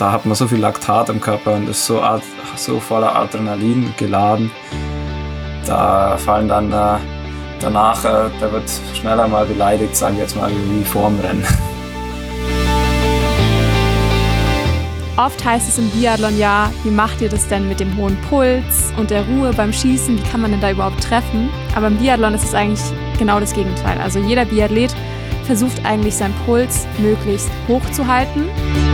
da hat man so viel Laktat im Körper und ist so voller Adrenalin geladen. Da fallen dann danach, da wird schneller mal beleidigt, sage ich jetzt mal, wie vorm Rennen. Oft heißt es im Biathlon ja, wie macht ihr das denn mit dem hohen Puls und der Ruhe beim Schießen, wie kann man denn da überhaupt treffen? Aber im Biathlon ist es eigentlich genau das Gegenteil. Also jeder Biathlet versucht eigentlich seinen Puls möglichst hoch zu halten.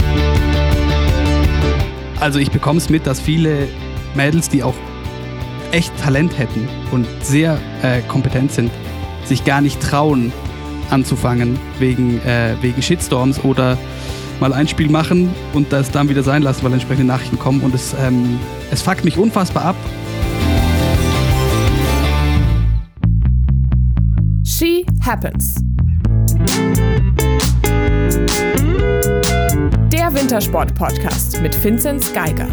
Also ich bekomme es mit, dass viele Mädels, die auch echt Talent hätten und sehr kompetent sind, sich gar nicht trauen anzufangen wegen Shitstorms oder mal ein Spiel machen und das dann wieder sein lassen, weil entsprechende Nachrichten kommen und es fuckt mich unfassbar ab. She Happens. Der Wintersport-Podcast mit Vinzenz Geiger.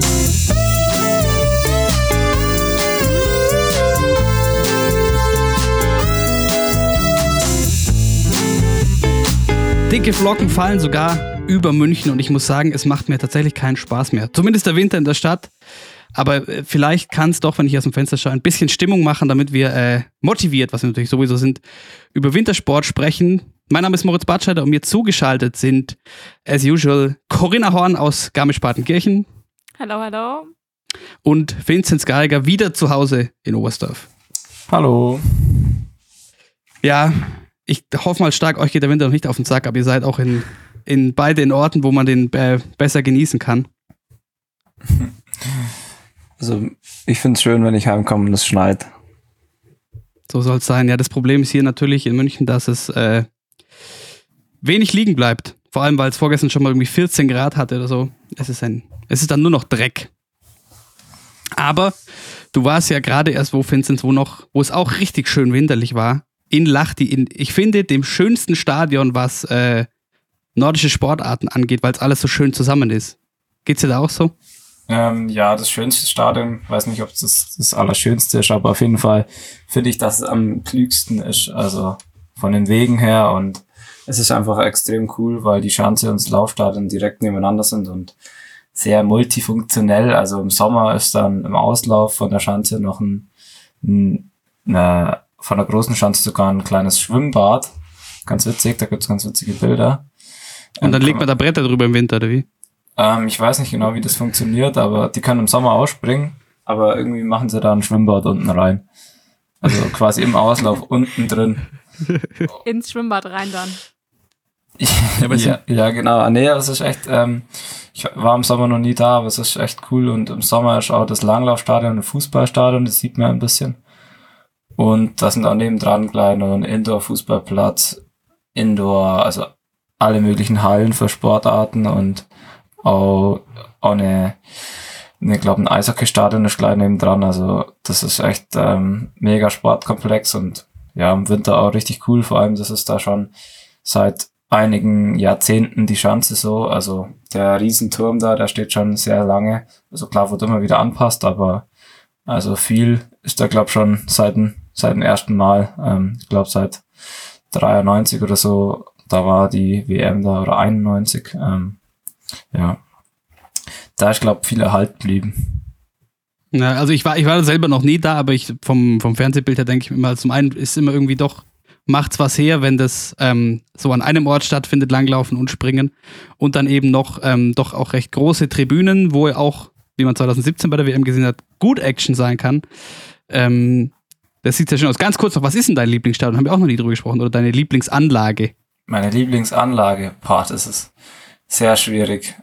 Dicke Flocken fallen sogar über München und ich muss sagen, es macht mir tatsächlich keinen Spaß mehr. Zumindest der Winter in der Stadt. Aber vielleicht kann es doch, wenn ich aus dem Fenster schaue, ein bisschen Stimmung machen, damit wir motiviert, was wir natürlich sowieso sind, über Wintersport sprechen. Mein Name ist Moritz Batscheider und mir zugeschaltet sind, as usual, Corinna Horn aus Garmisch-Partenkirchen. Hallo, hallo. Und Vinzenz Geiger wieder zu Hause in Oberstdorf. Hallo. Ja, ich hoffe mal stark, euch geht der Winter noch nicht auf den Sack, aber ihr seid auch in beiden Orten, wo man den besser genießen kann. Also ich finde es schön, wenn ich heimkomme und es schneit. So soll es sein. Ja, das Problem ist hier natürlich in München, dass es wenig liegen bleibt. Vor allem, weil es vorgestern schon mal irgendwie 14 Grad hatte oder so. Es ist dann nur noch Dreck. Aber du warst ja gerade erst Vinzenz, wo es auch richtig schön winterlich war. In Lahti, ich finde, dem schönsten Stadion, was nordische Sportarten angeht, weil es alles so schön zusammen ist. Geht's dir da auch so? Ja, das schönste Stadion, weiß nicht, ob es das Allerschönste ist, aber auf jeden Fall finde ich, dass es am klügsten ist, also von den Wegen her, und es ist einfach extrem cool, weil die Schanze und das Laufstadion direkt nebeneinander sind und sehr multifunktionell. Also im Sommer ist dann im Auslauf von der Schanze noch von der großen Schanze sogar ein kleines Schwimmbad. Ganz witzig, da gibt's ganz witzige Bilder. Und dann legt man da Bretter drüber im Winter, oder wie? Ich weiß nicht genau, wie das funktioniert, aber die können im Sommer ausspringen, aber irgendwie machen sie da ein Schwimmbad unten rein. Also quasi im Auslauf unten drin. Ins Schwimmbad rein dann. Ja, genau. Nee, es ist echt, ich war im Sommer noch nie da, aber es ist echt cool, und im Sommer ist auch das Langlaufstadion ein Fußballstadion, das sieht man ein bisschen. Und da sind auch nebendran gleich noch ein Indoor-Fußballplatz, also alle möglichen Hallen für Sportarten und auch glaube ein Eishockey-Stadion ist gleich nebendran. Also das ist echt mega Sportkomplex und ja, im Winter auch richtig cool. Vor allem, das ist da schon seit einigen Jahrzehnten die Schanze so. Also der Riesenturm da, der steht schon sehr lange. Also klar, wird immer wieder anpasst, aber also viel ist da, glaube schon seit dem ersten Mal. Ich glaube seit 93 oder so, da war die WM da, oder 91. Ja, da ist, glaube ich, viel erhalten geblieben. Ja, also ich war selber noch nie da, aber vom Fernsehbild her denke ich mir immer, zum einen ist immer irgendwie doch, macht's was her, wenn das so an einem Ort stattfindet, Langlaufen und Springen, und dann eben noch doch auch recht große Tribünen, wo auch, wie man 2017 bei der WM gesehen hat, gut Action sein kann. Das sieht sehr schön aus. Ganz kurz noch, was ist denn dein Lieblingsstadion? Haben wir auch noch nie drüber gesprochen. Oder deine Lieblingsanlage? Meine Lieblingsanlage? Das ist sehr schwierig.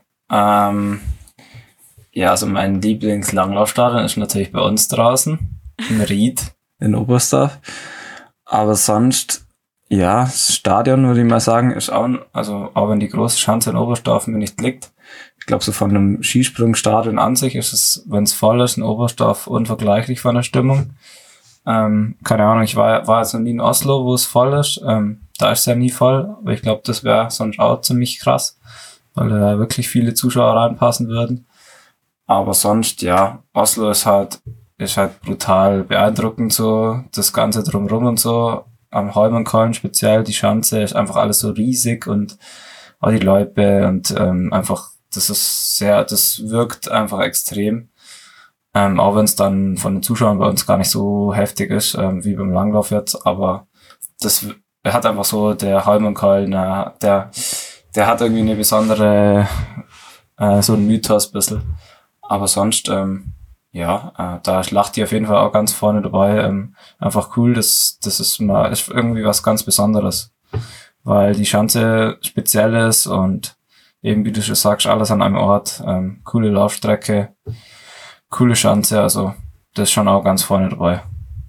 Ja, also mein Lieblingslanglaufstadion ist natürlich bei uns draußen, in Ried, in Oberstdorf. Aber sonst, ja, das Stadion, würde ich mal sagen, ist auch wenn die große Schanze in Oberstdorf mir nicht liegt, ich glaube, so von einem Skisprungstadion an sich ist es, wenn es voll ist, in Oberstdorf unvergleichlich von der Stimmung. Keine Ahnung, ich war jetzt noch nie in Oslo, wo es voll ist. Da ist es ja nie voll, aber ich glaube, das wäre sonst auch ziemlich krass, weil da wirklich viele Zuschauer reinpassen würden. Aber sonst, ja, Oslo ist halt brutal beeindruckend so, das Ganze drumrum und so. Am Holmenkollen speziell, die Schanze, ist einfach alles so riesig und auch die Loipe und einfach das wirkt einfach extrem. Auch wenn es dann von den Zuschauern bei uns gar nicht so heftig ist, wie beim Langlauf jetzt, aber er hat einfach so, der Holmenkollen, der hat irgendwie eine besondere, so ein Mythos ein bisschen. Aber sonst, da lacht die auf jeden Fall auch ganz vorne dabei. Einfach cool, das ist irgendwie was ganz Besonderes. Weil die Schanze speziell ist und eben, wie du schon sagst, alles an einem Ort. Coole Laufstrecke, coole Schanze, also das ist schon auch ganz vorne dabei.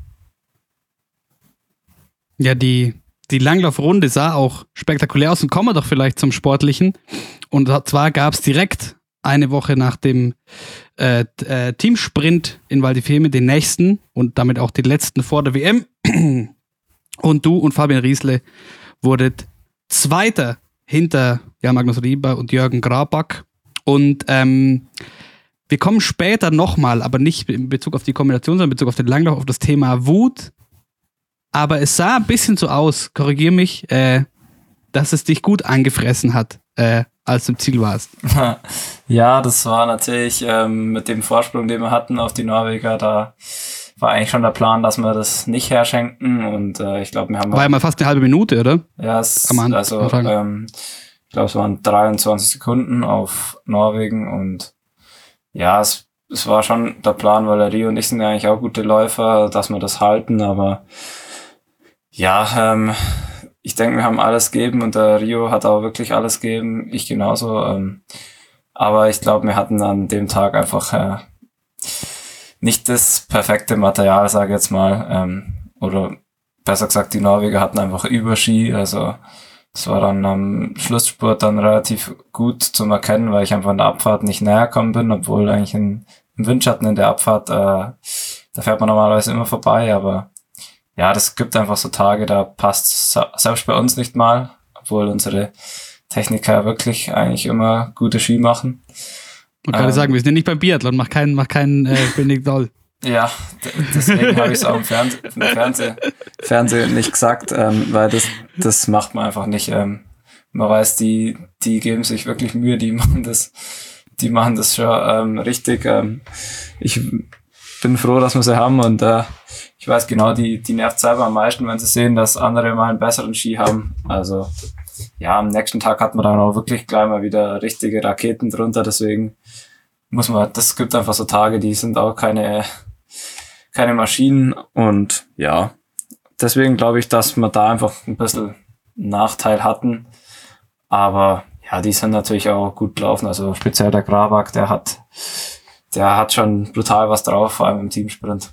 Ja, die Langlaufrunde sah auch spektakulär aus und kommen wir doch vielleicht zum Sportlichen. Und zwar gab es direkt eine Woche nach dem Teamsprint in Val di Fiemme den nächsten und damit auch den letzten vor der WM. Und du und Fabian Riesle wurdet Zweiter hinter Magnus Rieber und Jürgen Graback. Und wir kommen später nochmal, aber nicht in Bezug auf die Kombination, sondern in Bezug auf den Langlauf, auf das Thema Wut. Aber es sah ein bisschen so aus, korrigier mich, dass es dich gut angefressen hat, als du im Ziel warst. Ja, das war natürlich mit dem Vorsprung, den wir hatten auf die Norweger, da war eigentlich schon der Plan, dass wir das nicht herschenken und ich glaube, wir haben... War ja mal fast eine halbe Minute, oder? Ja, ich glaube, es waren 23 Sekunden auf Norwegen und ja, es war schon der Plan, weil der Rio und ich sind eigentlich auch gute Läufer, dass wir das halten, aber ja, ich denke, wir haben alles gegeben und der Rio hat auch wirklich alles gegeben, ich genauso, aber ich glaube, wir hatten an dem Tag einfach nicht das perfekte Material, sage ich jetzt mal, oder besser gesagt, die Norweger hatten einfach Überski, also das war dann am Schlussspurt dann relativ gut zum Erkennen, weil ich einfach in der Abfahrt nicht näher gekommen bin, obwohl eigentlich im Windschatten in der Abfahrt, da fährt man normalerweise immer vorbei, aber ja, das gibt einfach so Tage, da passt selbst bei uns nicht mal, obwohl unsere Techniker wirklich eigentlich immer gute Ski machen. Man kann sagen, wir sind ja nicht beim Biathlon, mach keinen Benedikt Doll. Ja, deswegen habe ich es auch im Fernsehen nicht gesagt, weil das macht man einfach nicht. Man weiß, die geben sich wirklich Mühe, die machen das schon richtig. Ich bin froh, dass wir sie haben und ich weiß genau, die nervt selber am meisten, wenn sie sehen, dass andere mal einen besseren Ski haben. Also ja, am nächsten Tag hat man dann auch wirklich gleich mal wieder richtige Raketen drunter, deswegen das gibt einfach so Tage, die sind auch keine Maschinen und ja, deswegen glaube ich, dass wir da einfach ein bisschen Nachteil hatten, aber ja, die sind natürlich auch gut gelaufen, also speziell der Graback, der hat schon brutal was drauf, vor allem im Teamsprint.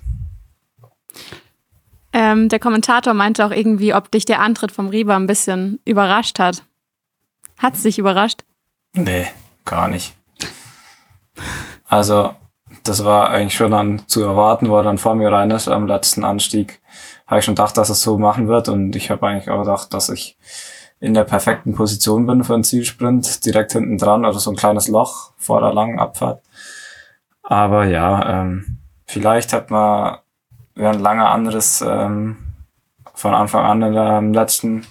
Der Kommentator meinte auch irgendwie, ob dich der Antritt vom Rieber ein bisschen überrascht hat. Hat es dich überrascht? Nee, gar nicht. Also, das war eigentlich schon dann zu erwarten, wo er dann vor mir rein ist am letzten Anstieg. Habe ich schon gedacht, dass es so machen wird und ich habe eigentlich auch gedacht, dass ich in der perfekten Position bin für einen Zielsprint, direkt hinten dran oder so ein kleines Loch vor der langen Abfahrt. Aber ja, vielleicht hat man wäre ein langer anderes von Anfang an in der letzten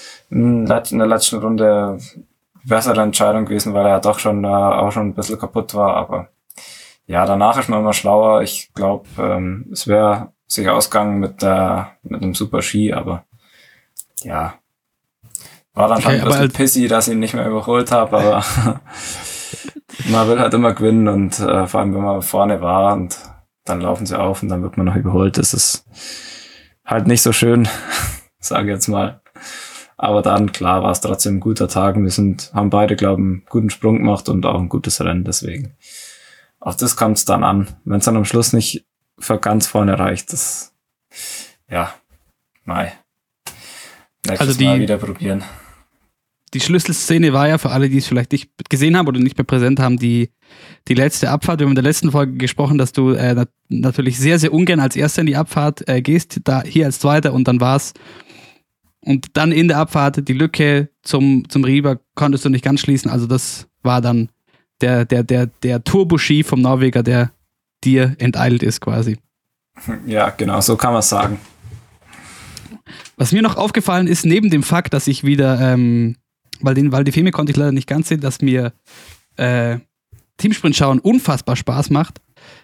Runde bessere Entscheidung gewesen, weil er doch schon auch schon ein bisschen kaputt war, aber ja, danach ist man immer schlauer. Ich glaube, es wäre sich ausgegangen mit einem super Ski, aber ja, war dann schon ein bisschen pissy, dass ich ihn nicht mehr überholt habe, aber man will halt immer gewinnen und vor allem, wenn man vorne war und dann laufen sie auf und dann wird man noch überholt. Das ist halt nicht so schön, sage ich jetzt mal. Aber dann, klar, war es trotzdem ein guter Tag. Wir haben beide, glaube ich, einen guten Sprung gemacht und auch ein gutes Rennen. Deswegen, auf das kommt es dann an. Wenn es dann am Schluss nicht für ganz vorne reicht, das, ja, nächstes Mal wieder probieren. Die Schlüsselszene war ja für alle, die es vielleicht nicht gesehen haben oder nicht mehr präsent haben, die letzte Abfahrt. Wir haben in der letzten Folge gesprochen, dass du natürlich sehr, sehr ungern als Erster in die Abfahrt gehst, da hier als Zweiter und dann war's. Und dann in der Abfahrt die Lücke zum Rieber konntest du nicht ganz schließen. Also das war dann der Turbo-Ski vom Norweger, der dir enteilt ist quasi. Ja, genau, so kann man es sagen. Was mir noch aufgefallen ist, neben dem Fakt, dass ich wieder, weil die Filme konnte ich leider nicht ganz sehen, dass mir Teamsprint schauen unfassbar Spaß macht,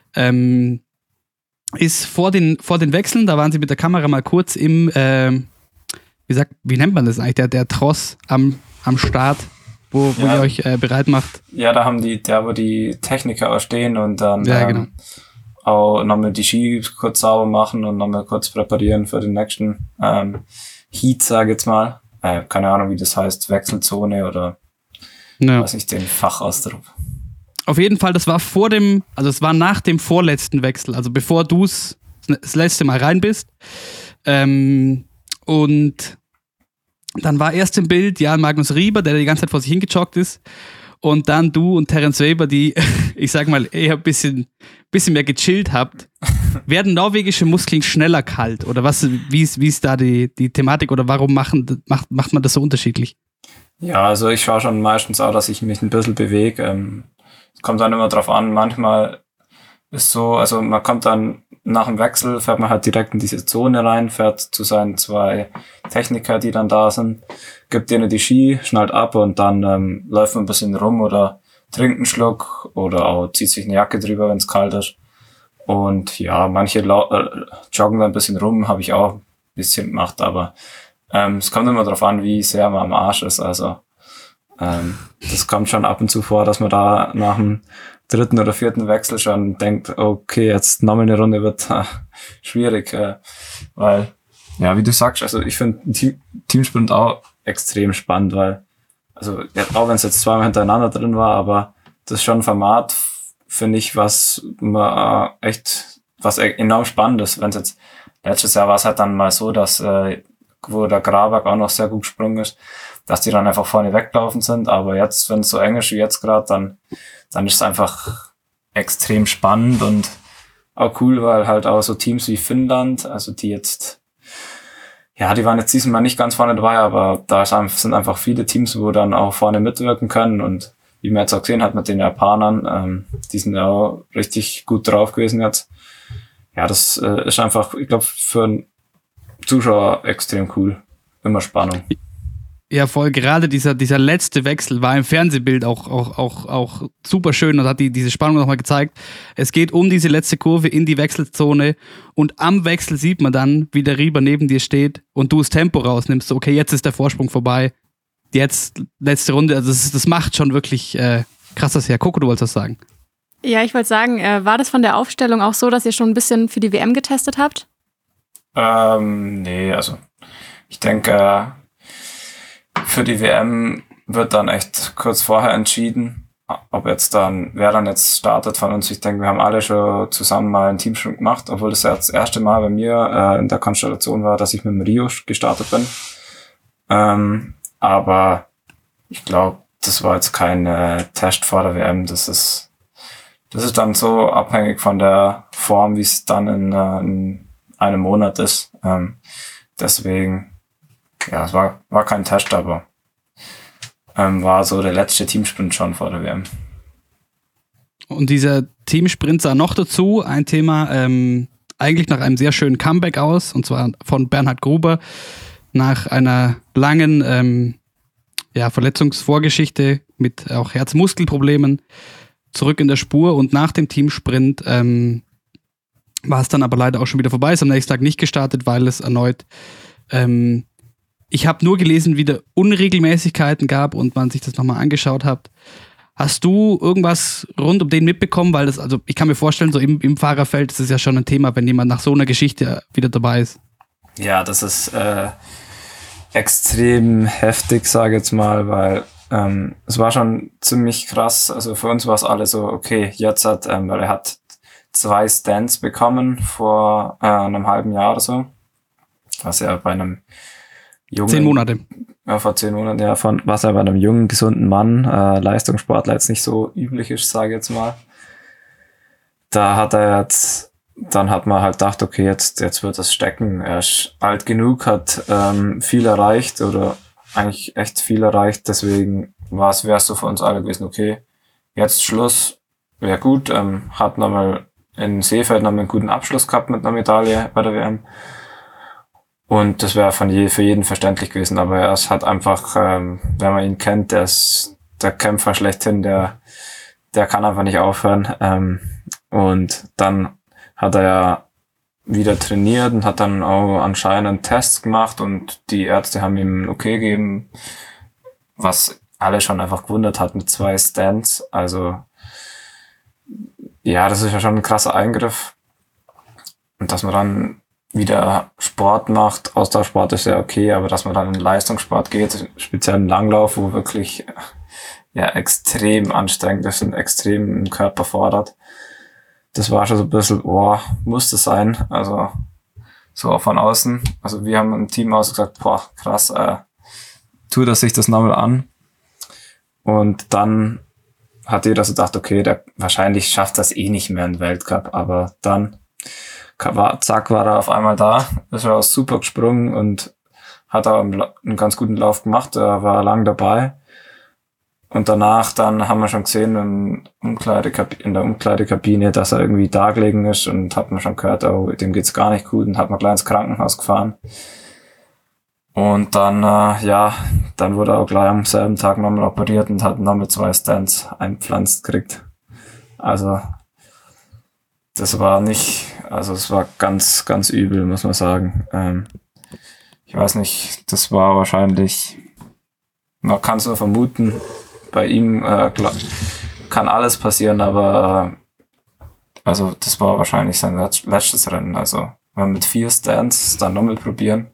ist vor den Wechseln, da waren sie mit der Kamera mal kurz im, wie nennt man das eigentlich, der Tross am Start, wo ihr euch bereit macht. Ja, da haben wo die Techniker auch stehen und dann genau. auch nochmal die Ski kurz sauber machen und nochmal kurz präparieren für den nächsten Heat, sage ich jetzt mal. Keine Ahnung, wie das heißt, Wechselzone oder was ich den Fachausdruck. Auf jeden Fall, das war es war nach dem vorletzten Wechsel, also bevor du das letzte Mal rein bist. Und dann war erst im Bild Magnus Rieber, der die ganze Zeit vor sich hingejoggt ist. Und dann du und Terence Weber, die, ich sag mal, eher ein bisschen mehr gechillt habt. Werden norwegische Muskeln schneller kalt? Oder wie ist da die Thematik? Oder warum macht man das so unterschiedlich? Ja, also ich schaue schon meistens auch, dass ich mich ein bisschen bewege. Es kommt dann immer drauf an. Manchmal ist so, also man kommt dann nach dem Wechsel, fährt man halt direkt in diese Zone rein, fährt zu seinen 2 Techniker, die dann da sind, gibt denen die Ski, schnallt ab und dann läuft man ein bisschen rum oder trinkt einen Schluck oder auch zieht sich eine Jacke drüber, wenn es kalt ist. Und ja, manche joggen dann ein bisschen rum, habe ich auch ein bisschen gemacht, aber es kommt immer drauf an, wie sehr man am Arsch ist. Also das kommt schon ab und zu vor, dass man da nach dem 3. oder 4. Wechsel schon denkt, okay, jetzt nochmal eine Runde wird schwierig, weil, ja, wie du sagst, also ich finde Teamsprint auch extrem spannend, weil, also auch wenn es jetzt 2-mal hintereinander drin war, aber das ist schon ein Format, finde ich, was enorm spannend ist. Wenn es jetzt, letztes Jahr war es halt dann mal so, dass, wo der Graberg auch noch sehr gut gesprungen ist, dass die dann einfach vorne weglaufen sind, aber jetzt, wenn es so eng ist wie jetzt gerade, dann ist es einfach extrem spannend und auch cool, weil halt auch so Teams wie Finnland, also die jetzt, ja, die waren jetzt diesmal nicht ganz vorne dabei, aber da sind einfach viele Teams, wo dann auch vorne mitwirken können und wie man jetzt auch gesehen hat mit den Japanern, die sind ja auch richtig gut drauf gewesen jetzt. Ja, das ist einfach, ich glaube, für einen Zuschauer extrem cool. Immer Spannung. Ja, voll. Gerade dieser letzte Wechsel war im Fernsehbild auch super schön und hat diese Spannung nochmal gezeigt. Es geht um diese letzte Kurve in die Wechselzone und am Wechsel sieht man dann, wie der Rieber neben dir steht und du das Tempo rausnimmst. Okay, jetzt ist der Vorsprung vorbei. Jetzt letzte Runde. Also das macht schon wirklich krass das her. Coco, du wolltest was sagen. Ja, ich wollte sagen, war das von der Aufstellung auch so, dass ihr schon ein bisschen für die WM getestet habt? Nee, also ich denke, für die WM wird dann echt kurz vorher entschieden, wer dann jetzt startet von uns. Ich denke, wir haben alle schon zusammen mal einen Teamsprint gemacht, obwohl das ja das erste Mal bei mir in der Konstellation war, dass ich mit dem Rio gestartet bin. Aber ich glaube, das war jetzt kein Test vor der WM. Das ist dann so abhängig von der Form, wie es dann in einem Monat ist. Deswegen, ja, es war kein Test, aber war so der letzte Teamsprint schon vor der WM. Und dieser Teamsprint sah noch dazu ein Thema eigentlich nach einem sehr schönen Comeback aus, und zwar von Bernhard Gruber nach einer langen Verletzungsvorgeschichte mit auch Herzmuskelproblemen zurück in der Spur, und nach dem Teamsprint war es dann aber leider auch schon wieder vorbei. Ist am nächsten Tag nicht gestartet, weil es erneut ich habe nur gelesen, wie da Unregelmäßigkeiten gab und man sich das nochmal angeschaut hat. Hast du irgendwas rund um den mitbekommen? Weil also ich kann mir vorstellen, so im Fahrerfeld ist es ja schon ein Thema, wenn jemand nach so einer Geschichte wieder dabei ist. Ja, das ist extrem heftig, sage ich jetzt mal, weil es war schon ziemlich krass. Also für uns war es alle so, okay, jetzt weil er hat 2 Stents bekommen vor einem halben Jahr oder so. Was ja bei einem jungen... 10 Monate. Ja, vor 10 Monaten, ja, was ja bei einem jungen, gesunden Mann, Leistungssportler jetzt nicht so üblich ist, sage ich jetzt mal. Da hat dann hat man halt gedacht, okay, jetzt wird das stecken. Er ist alt genug, hat viel erreicht oder eigentlich echt viel erreicht, deswegen wär's so für uns alle gewesen, okay, jetzt Schluss, wäre gut, hat nochmal in Seefeld nochmal einen guten Abschluss gehabt mit einer Medaille bei der WM. Und das wäre für jeden verständlich gewesen, aber er ist halt einfach, wenn man ihn kennt, der ist der Kämpfer schlechthin, der kann einfach nicht aufhören. Und dann hat er ja wieder trainiert und hat dann auch anscheinend Tests gemacht und die Ärzte haben ihm okay gegeben, was alle schon einfach gewundert hat mit 2 Stents. Also ja, das ist ja schon ein krasser Eingriff. Und dass man dann wieder Sport macht, Ausdauersport ist ja okay, aber dass man dann in Leistungssport geht, speziell im Langlauf, wo wirklich ja extrem anstrengend ist und extrem im Körper fordert. Das war schon so ein bisschen, muss das sein? Also so auch von außen. Also wir haben im Team aus gesagt, krass, tut er sich das nochmal an. Und dann hat jeder so gedacht, okay, der wahrscheinlich schafft das eh nicht mehr im Weltcup, aber dann war er auf einmal da, ist er super gesprungen und hat auch einen ganz guten Lauf gemacht, er war lang dabei. Und danach dann haben wir schon gesehen in der Umkleidekabine, dass er irgendwie da gelegen ist und hat man schon gehört, dem geht's gar nicht gut und hat man gleich ins Krankenhaus gefahren. Und dann, dann wurde er auch gleich am selben Tag nochmal operiert und hat nochmal 2 Stents einpflanzt gekriegt. Also, es war ganz, ganz übel, muss man sagen. Ich weiß nicht, das war wahrscheinlich, man kann es nur vermuten, bei ihm kann alles passieren, aber also das war wahrscheinlich sein letztes Rennen. Also wenn wir mit 4 Stents dann nochmal probieren.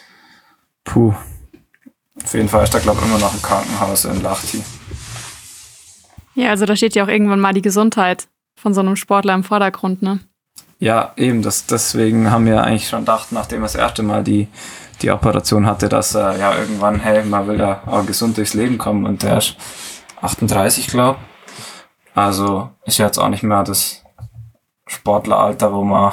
Auf jeden Fall ist er, glaube ich, immer noch im Krankenhaus in Lahti. Ja, also da steht ja auch irgendwann mal die Gesundheit von so einem Sportler im Vordergrund, ne? Ja, eben, deswegen haben wir eigentlich schon gedacht, nachdem er das erste Mal die Operation hatte, dass er irgendwann, man will da auch gesund durchs Leben kommen und der ist 38, glaube ich. Also ist jetzt auch nicht mehr das Sportleralter, wo man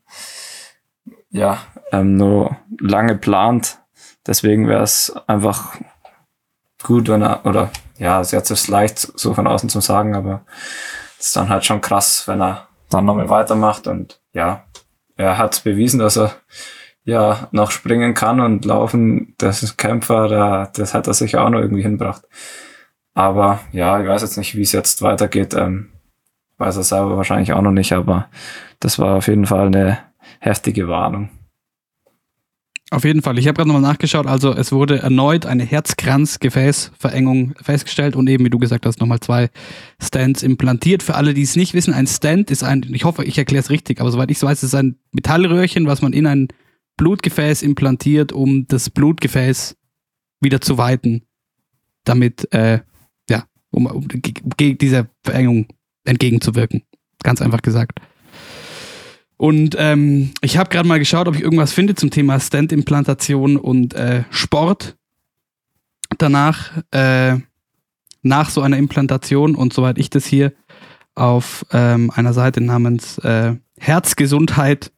nur lange plant. Deswegen wäre es einfach gut, wenn ist jetzt leicht so von außen zu sagen, aber es ist dann halt schon krass, wenn er dann nochmal weitermacht und er hat bewiesen, dass er noch springen kann und laufen, das ist Kämpfer, das hat er sicher auch noch irgendwie hinbracht. Aber ich weiß jetzt nicht, wie es jetzt weitergeht, weiß er selber wahrscheinlich auch noch nicht, aber das war auf jeden Fall eine heftige Warnung. Auf jeden Fall. Ich habe gerade nochmal nachgeschaut. Also es wurde erneut eine Herzkranzgefäßverengung festgestellt und eben, wie du gesagt hast, nochmal 2 Stents implantiert. Für alle, die es nicht wissen, ein Stent ist ich hoffe, ich erkläre es richtig, aber soweit ich es weiß, ist ein Metallröhrchen, was man in ein Blutgefäß implantiert, um das Blutgefäß wieder zu weiten, damit, um gegen dieser Verengung entgegenzuwirken. Ganz einfach gesagt. Und ich habe gerade mal geschaut, ob ich irgendwas finde zum Thema Stent-Implantation und Sport danach, nach so einer Implantation und soweit ich das hier auf einer Seite namens Herzgesundheit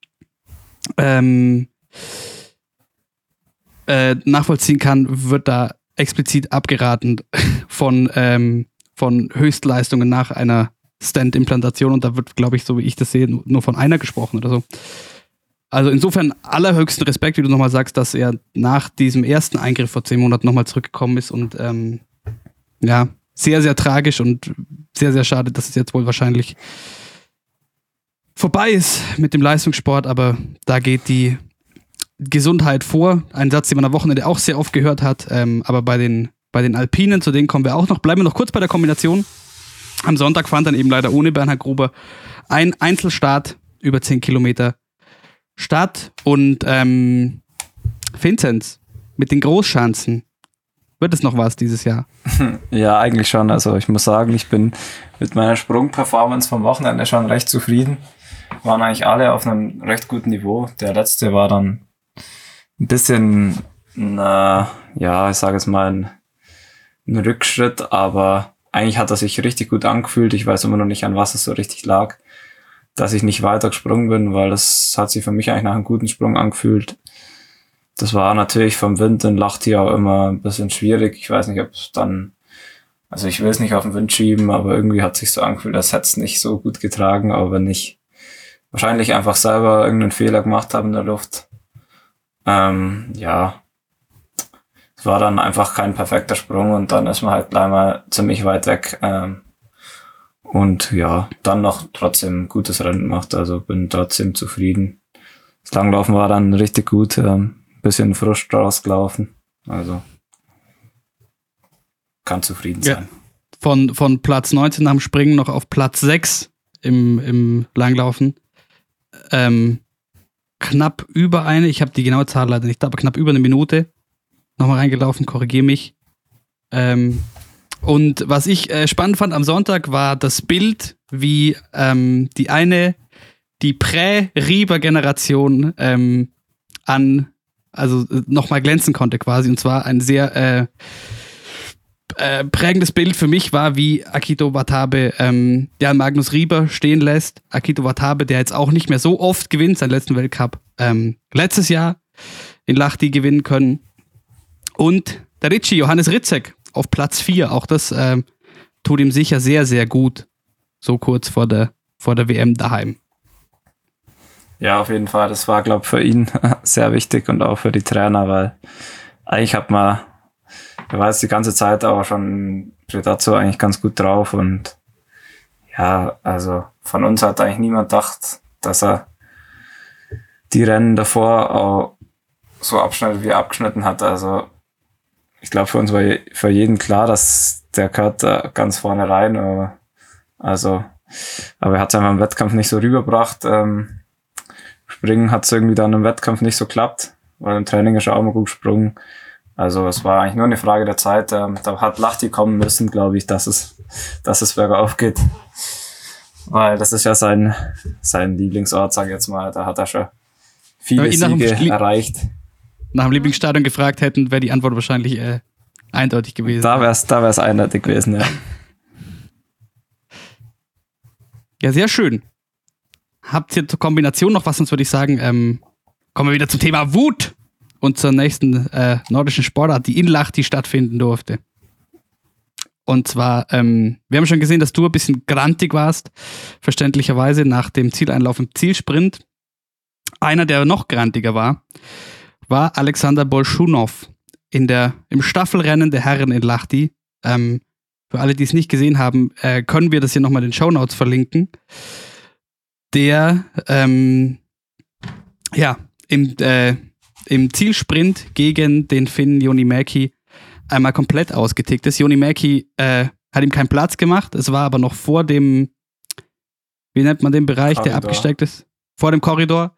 nachvollziehen kann, wird da explizit abgeraten von Höchstleistungen nach einer Stent-Implantation und da wird, glaube ich, so wie ich das sehe, nur von einer gesprochen oder so. Also insofern allerhöchsten Respekt, wie du nochmal sagst, dass er nach diesem ersten Eingriff vor 10 Monaten nochmal zurückgekommen ist und sehr, sehr tragisch und sehr, sehr schade, dass es jetzt wohl wahrscheinlich vorbei ist mit dem Leistungssport, aber da geht die Gesundheit vor. Ein Satz, den man am Wochenende auch sehr oft gehört hat, aber bei den Alpinen, zu denen kommen wir auch noch. Bleiben wir noch kurz bei der Kombination. Am Sonntag fand dann eben leider ohne Bernhard Gruber ein Einzelstart über 10 Kilometer statt. Und Vinzenz, mit den Großschanzen, wird es noch was dieses Jahr? Ja, eigentlich schon. Also ich muss sagen, ich bin mit meiner Sprungperformance vom Wochenende schon recht zufrieden. Waren eigentlich alle auf einem recht guten Niveau. Der letzte war dann ein bisschen, ich sage es mal, ein Rückschritt, aber eigentlich hat er sich richtig gut angefühlt. Ich weiß immer noch nicht, an was es so richtig lag, dass ich nicht weiter gesprungen bin, weil das hat sich für mich eigentlich nach einem guten Sprung angefühlt. Das war natürlich vom Wind in Lahti auch immer ein bisschen schwierig. Ich weiß nicht, ob es dann, also ich will es nicht auf den Wind schieben, aber irgendwie hat es sich so angefühlt, als hätte es nicht so gut getragen, aber wenn ich wahrscheinlich einfach selber irgendeinen Fehler gemacht habe in der Luft. war dann einfach kein perfekter Sprung und dann ist man halt gleich mal ziemlich weit weg. Und ja, dann noch trotzdem ein gutes Rennen gemacht, also bin trotzdem zufrieden. Das Langlaufen war dann richtig gut, bisschen Frust rausgelaufen, also kann zufrieden sein. Von Platz 19 am Springen noch auf Platz 6 im Langlaufen. Knapp über ich habe die genaue Zahl leider nicht, aber knapp über eine Minute nochmal reingelaufen, korrigiere mich. Und was ich spannend fand am Sonntag war das Bild, wie die Prä-Rieber-Generation nochmal glänzen konnte quasi. Und zwar ein sehr prägendes Bild für mich war, wie Akito Watabe Magnus Rieber stehen lässt. Akito Watabe, der jetzt auch nicht mehr so oft gewinnt, seinen letzten Weltcup letztes Jahr in Lahti gewinnen können. Und der Ritchie, Johannes Ritzek, auf Platz 4. Auch das tut ihm sicher sehr, sehr gut. So kurz vor der WM daheim. Ja, auf jeden Fall. Das war, glaube ich, für ihn sehr wichtig und auch für die Trainer, weil eigentlich hat man, er war jetzt die ganze Zeit aber schon dazu eigentlich ganz gut drauf und ja, also von uns hat eigentlich niemand gedacht, dass er die Rennen davor auch so abschneidet, wie er abgeschnitten hat. Also ich glaube, für uns war für jeden klar, dass der gehört da ganz vorne rein. Aber er hat es einfach im Wettkampf nicht so rübergebracht. Springen hat es irgendwie dann im Wettkampf nicht so geklappt, weil im Training ist er auch mal gut gesprungen. Also es war eigentlich nur eine Frage der Zeit. Da hat Lahti kommen müssen, glaube ich, dass es bergauf geht. Weil das ist ja sein Lieblingsort, sage ich jetzt mal. Da hat er schon viele Siege erreicht. Nach dem Lieblingsstadion gefragt hätten, wäre die Antwort wahrscheinlich eindeutig gewesen. Da wär's eindeutig gewesen, ja. Ja, sehr schön. Habt ihr zur Kombination noch was? Sonst würde ich sagen, kommen wir wieder zum Thema Wut und zur nächsten nordischen Sportart, die in Lahti stattfinden durfte. Und zwar, wir haben schon gesehen, dass du ein bisschen grantig warst, verständlicherweise nach dem Zieleinlauf im Zielsprint. Einer, der noch grantiger war Alexander Bolschunow im Staffelrennen der Herren in Lahti. Für alle, die es nicht gesehen haben, können wir das hier nochmal in den Shownotes verlinken. Der im Zielsprint gegen den Finnen Jonimäki einmal komplett ausgetickt ist. Jonimäki hat ihm keinen Platz gemacht. Es war aber noch vor dem, wie nennt man den Bereich, Korridor, der abgesteckt ist? Vor dem Korridor.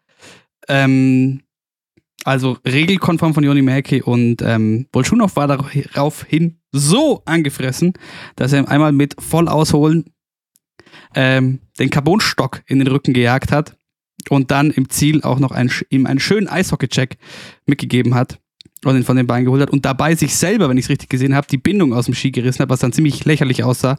Also regelkonform von Jonimäki und Bolschunow war daraufhin so angefressen, dass er ihm einmal mit Vollausholen den Carbonstock in den Rücken gejagt hat und dann im Ziel auch noch ihm einen schönen Eishockey-Check mitgegeben hat und ihn von den Beinen geholt hat und dabei sich selber, wenn ich es richtig gesehen habe, die Bindung aus dem Ski gerissen hat, was dann ziemlich lächerlich aussah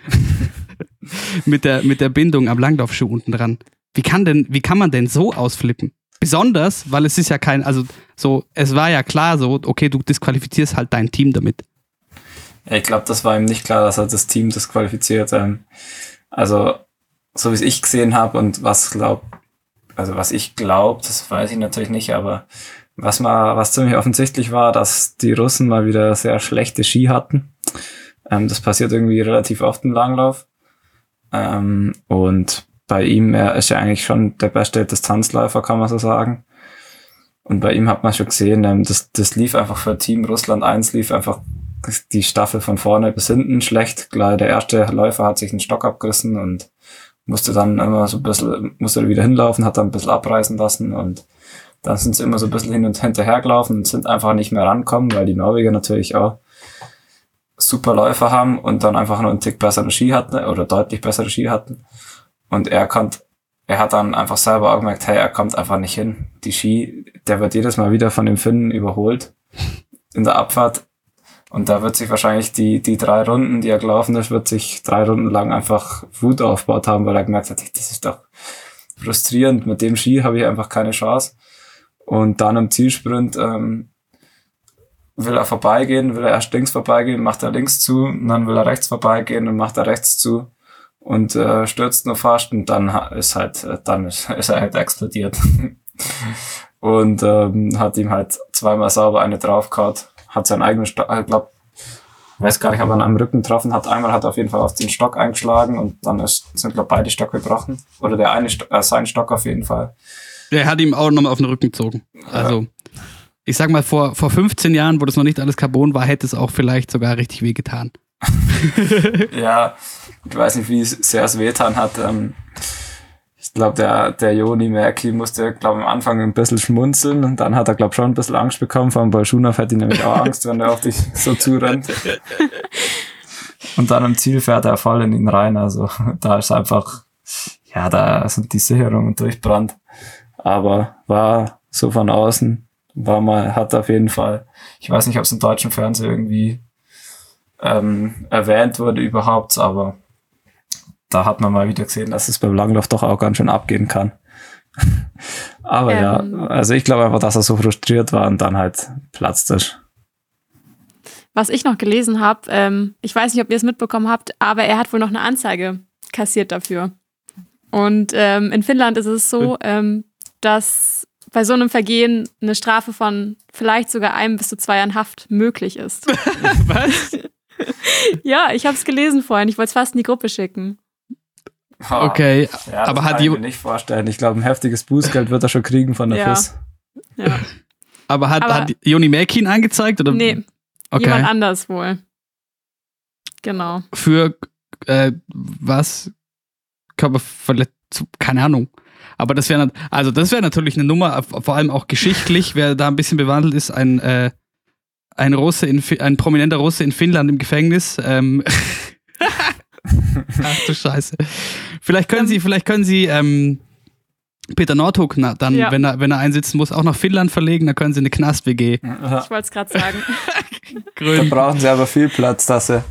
mit der Bindung am Langlaufschuh unten dran. Wie kann man denn so ausflippen? Besonders, weil es ist ja es war ja klar so, okay, du disqualifizierst halt dein Team damit. Ja, ich glaube, das war ihm nicht klar, dass er das Team disqualifiziert. Also, so wie es ich gesehen habe und was ich glaube, das weiß ich natürlich nicht, aber was ziemlich offensichtlich war, dass die Russen mal wieder sehr schlechte Ski hatten. Das passiert irgendwie relativ oft im Langlauf. Und bei ihm, er ist ja eigentlich schon der beste Distanzläufer, kann man so sagen. Und bei ihm hat man schon gesehen, das lief einfach für Team Russland 1, lief einfach die Staffel von vorne bis hinten schlecht. Klar, der erste Läufer hat sich einen Stock abgerissen und musste dann immer so ein bisschen, musste wieder hinlaufen, hat dann ein bisschen abreißen lassen und dann sind sie immer so ein bisschen hin und hinterher gelaufen und sind einfach nicht mehr rankommen, weil die Norweger natürlich auch super Läufer haben und dann einfach nur einen Tick bessere Ski hatten oder deutlich bessere Ski hatten. Und er hat dann einfach selber auch gemerkt, hey, er kommt einfach nicht hin. Die Ski, der wird jedes Mal wieder von dem Finnen überholt in der Abfahrt. Und da wird sich wahrscheinlich die 3 Runden, die er gelaufen ist, wird sich 3 Runden lang einfach Wut aufgebaut haben, weil er gemerkt hat, das ist doch frustrierend. Mit dem Ski habe ich einfach keine Chance. Und dann im Zielsprint will er vorbeigehen, will er erst links vorbeigehen, macht er links zu, und dann will er rechts vorbeigehen und macht er rechts zu und stürzt nur fast und dann ist er halt explodiert. Und hat ihm halt zweimal sauber eine draufgehauen, hat seinen eigenen Stock, ich glaube, weiß gar nicht, ob er ihn am Rücken getroffen hat. Einmal hat er auf jeden Fall auf den Stock eingeschlagen und dann sind, glaube ich, beide Stock gebrochen. Oder der eine, sein Stock auf jeden Fall. Der hat ihm auch nochmal auf den Rücken gezogen. Also, ich sag mal, vor 15 Jahren, wo das noch nicht alles Carbon war, hätte es auch vielleicht sogar richtig wehgetan. Ja, ich weiß nicht, wie sehr es wehgetan hat. Ich glaube, der Joni Merki musste, glaube ich, am Anfang ein bisschen schmunzeln und dann hat er, glaube ich, schon ein bisschen Angst bekommen. Vor allem bei Schunaf hätte ich nämlich auch Angst, wenn der auf dich so zurennt. Und dann im Ziel fährt er voll in ihn rein. Also da ist einfach, ja, da sind die Sicherungen durchbrannt. Aber war so von außen, hat auf jeden Fall, ich weiß nicht, ob es im deutschen Fernsehen irgendwie erwähnt wurde überhaupt, aber da hat man mal wieder gesehen, dass es beim Langlauf doch auch ganz schön abgehen kann. Aber ja, also ich glaube einfach, dass er so frustriert war und dann halt platzt ist. Was ich noch gelesen habe, ich weiß nicht, ob ihr es mitbekommen habt, aber er hat wohl noch eine Anzeige kassiert dafür. Und in Finnland ist es so, dass bei so einem Vergehen eine Strafe von vielleicht sogar 1 bis zu 2 Jahren Haft möglich ist. Was? Ja, ich habe es gelesen vorhin. Ich wollte es fast in die Gruppe schicken. Okay, ja, aber kann ich mir nicht vorstellen. Ich glaube, ein heftiges Bußgeld wird er schon kriegen von der FIS. Ja. Aber hat Joni Mäki ihn angezeigt? Oder? Nee, okay. Jemand anders wohl. Genau. Für was? Körperverletzung? Keine Ahnung. Aber das wäre natürlich eine Nummer, vor allem auch geschichtlich, wer da ein bisschen bewandelt ist, ein prominenter Russe in Finnland im Gefängnis. Ach du Scheiße. Vielleicht können Sie Peter Northug dann, wenn er einsitzen muss, auch nach Finnland verlegen, dann können Sie eine Knast-WG. Ja. Ich wollte es gerade sagen. Da brauchen Sie aber viel Platz, dass sie.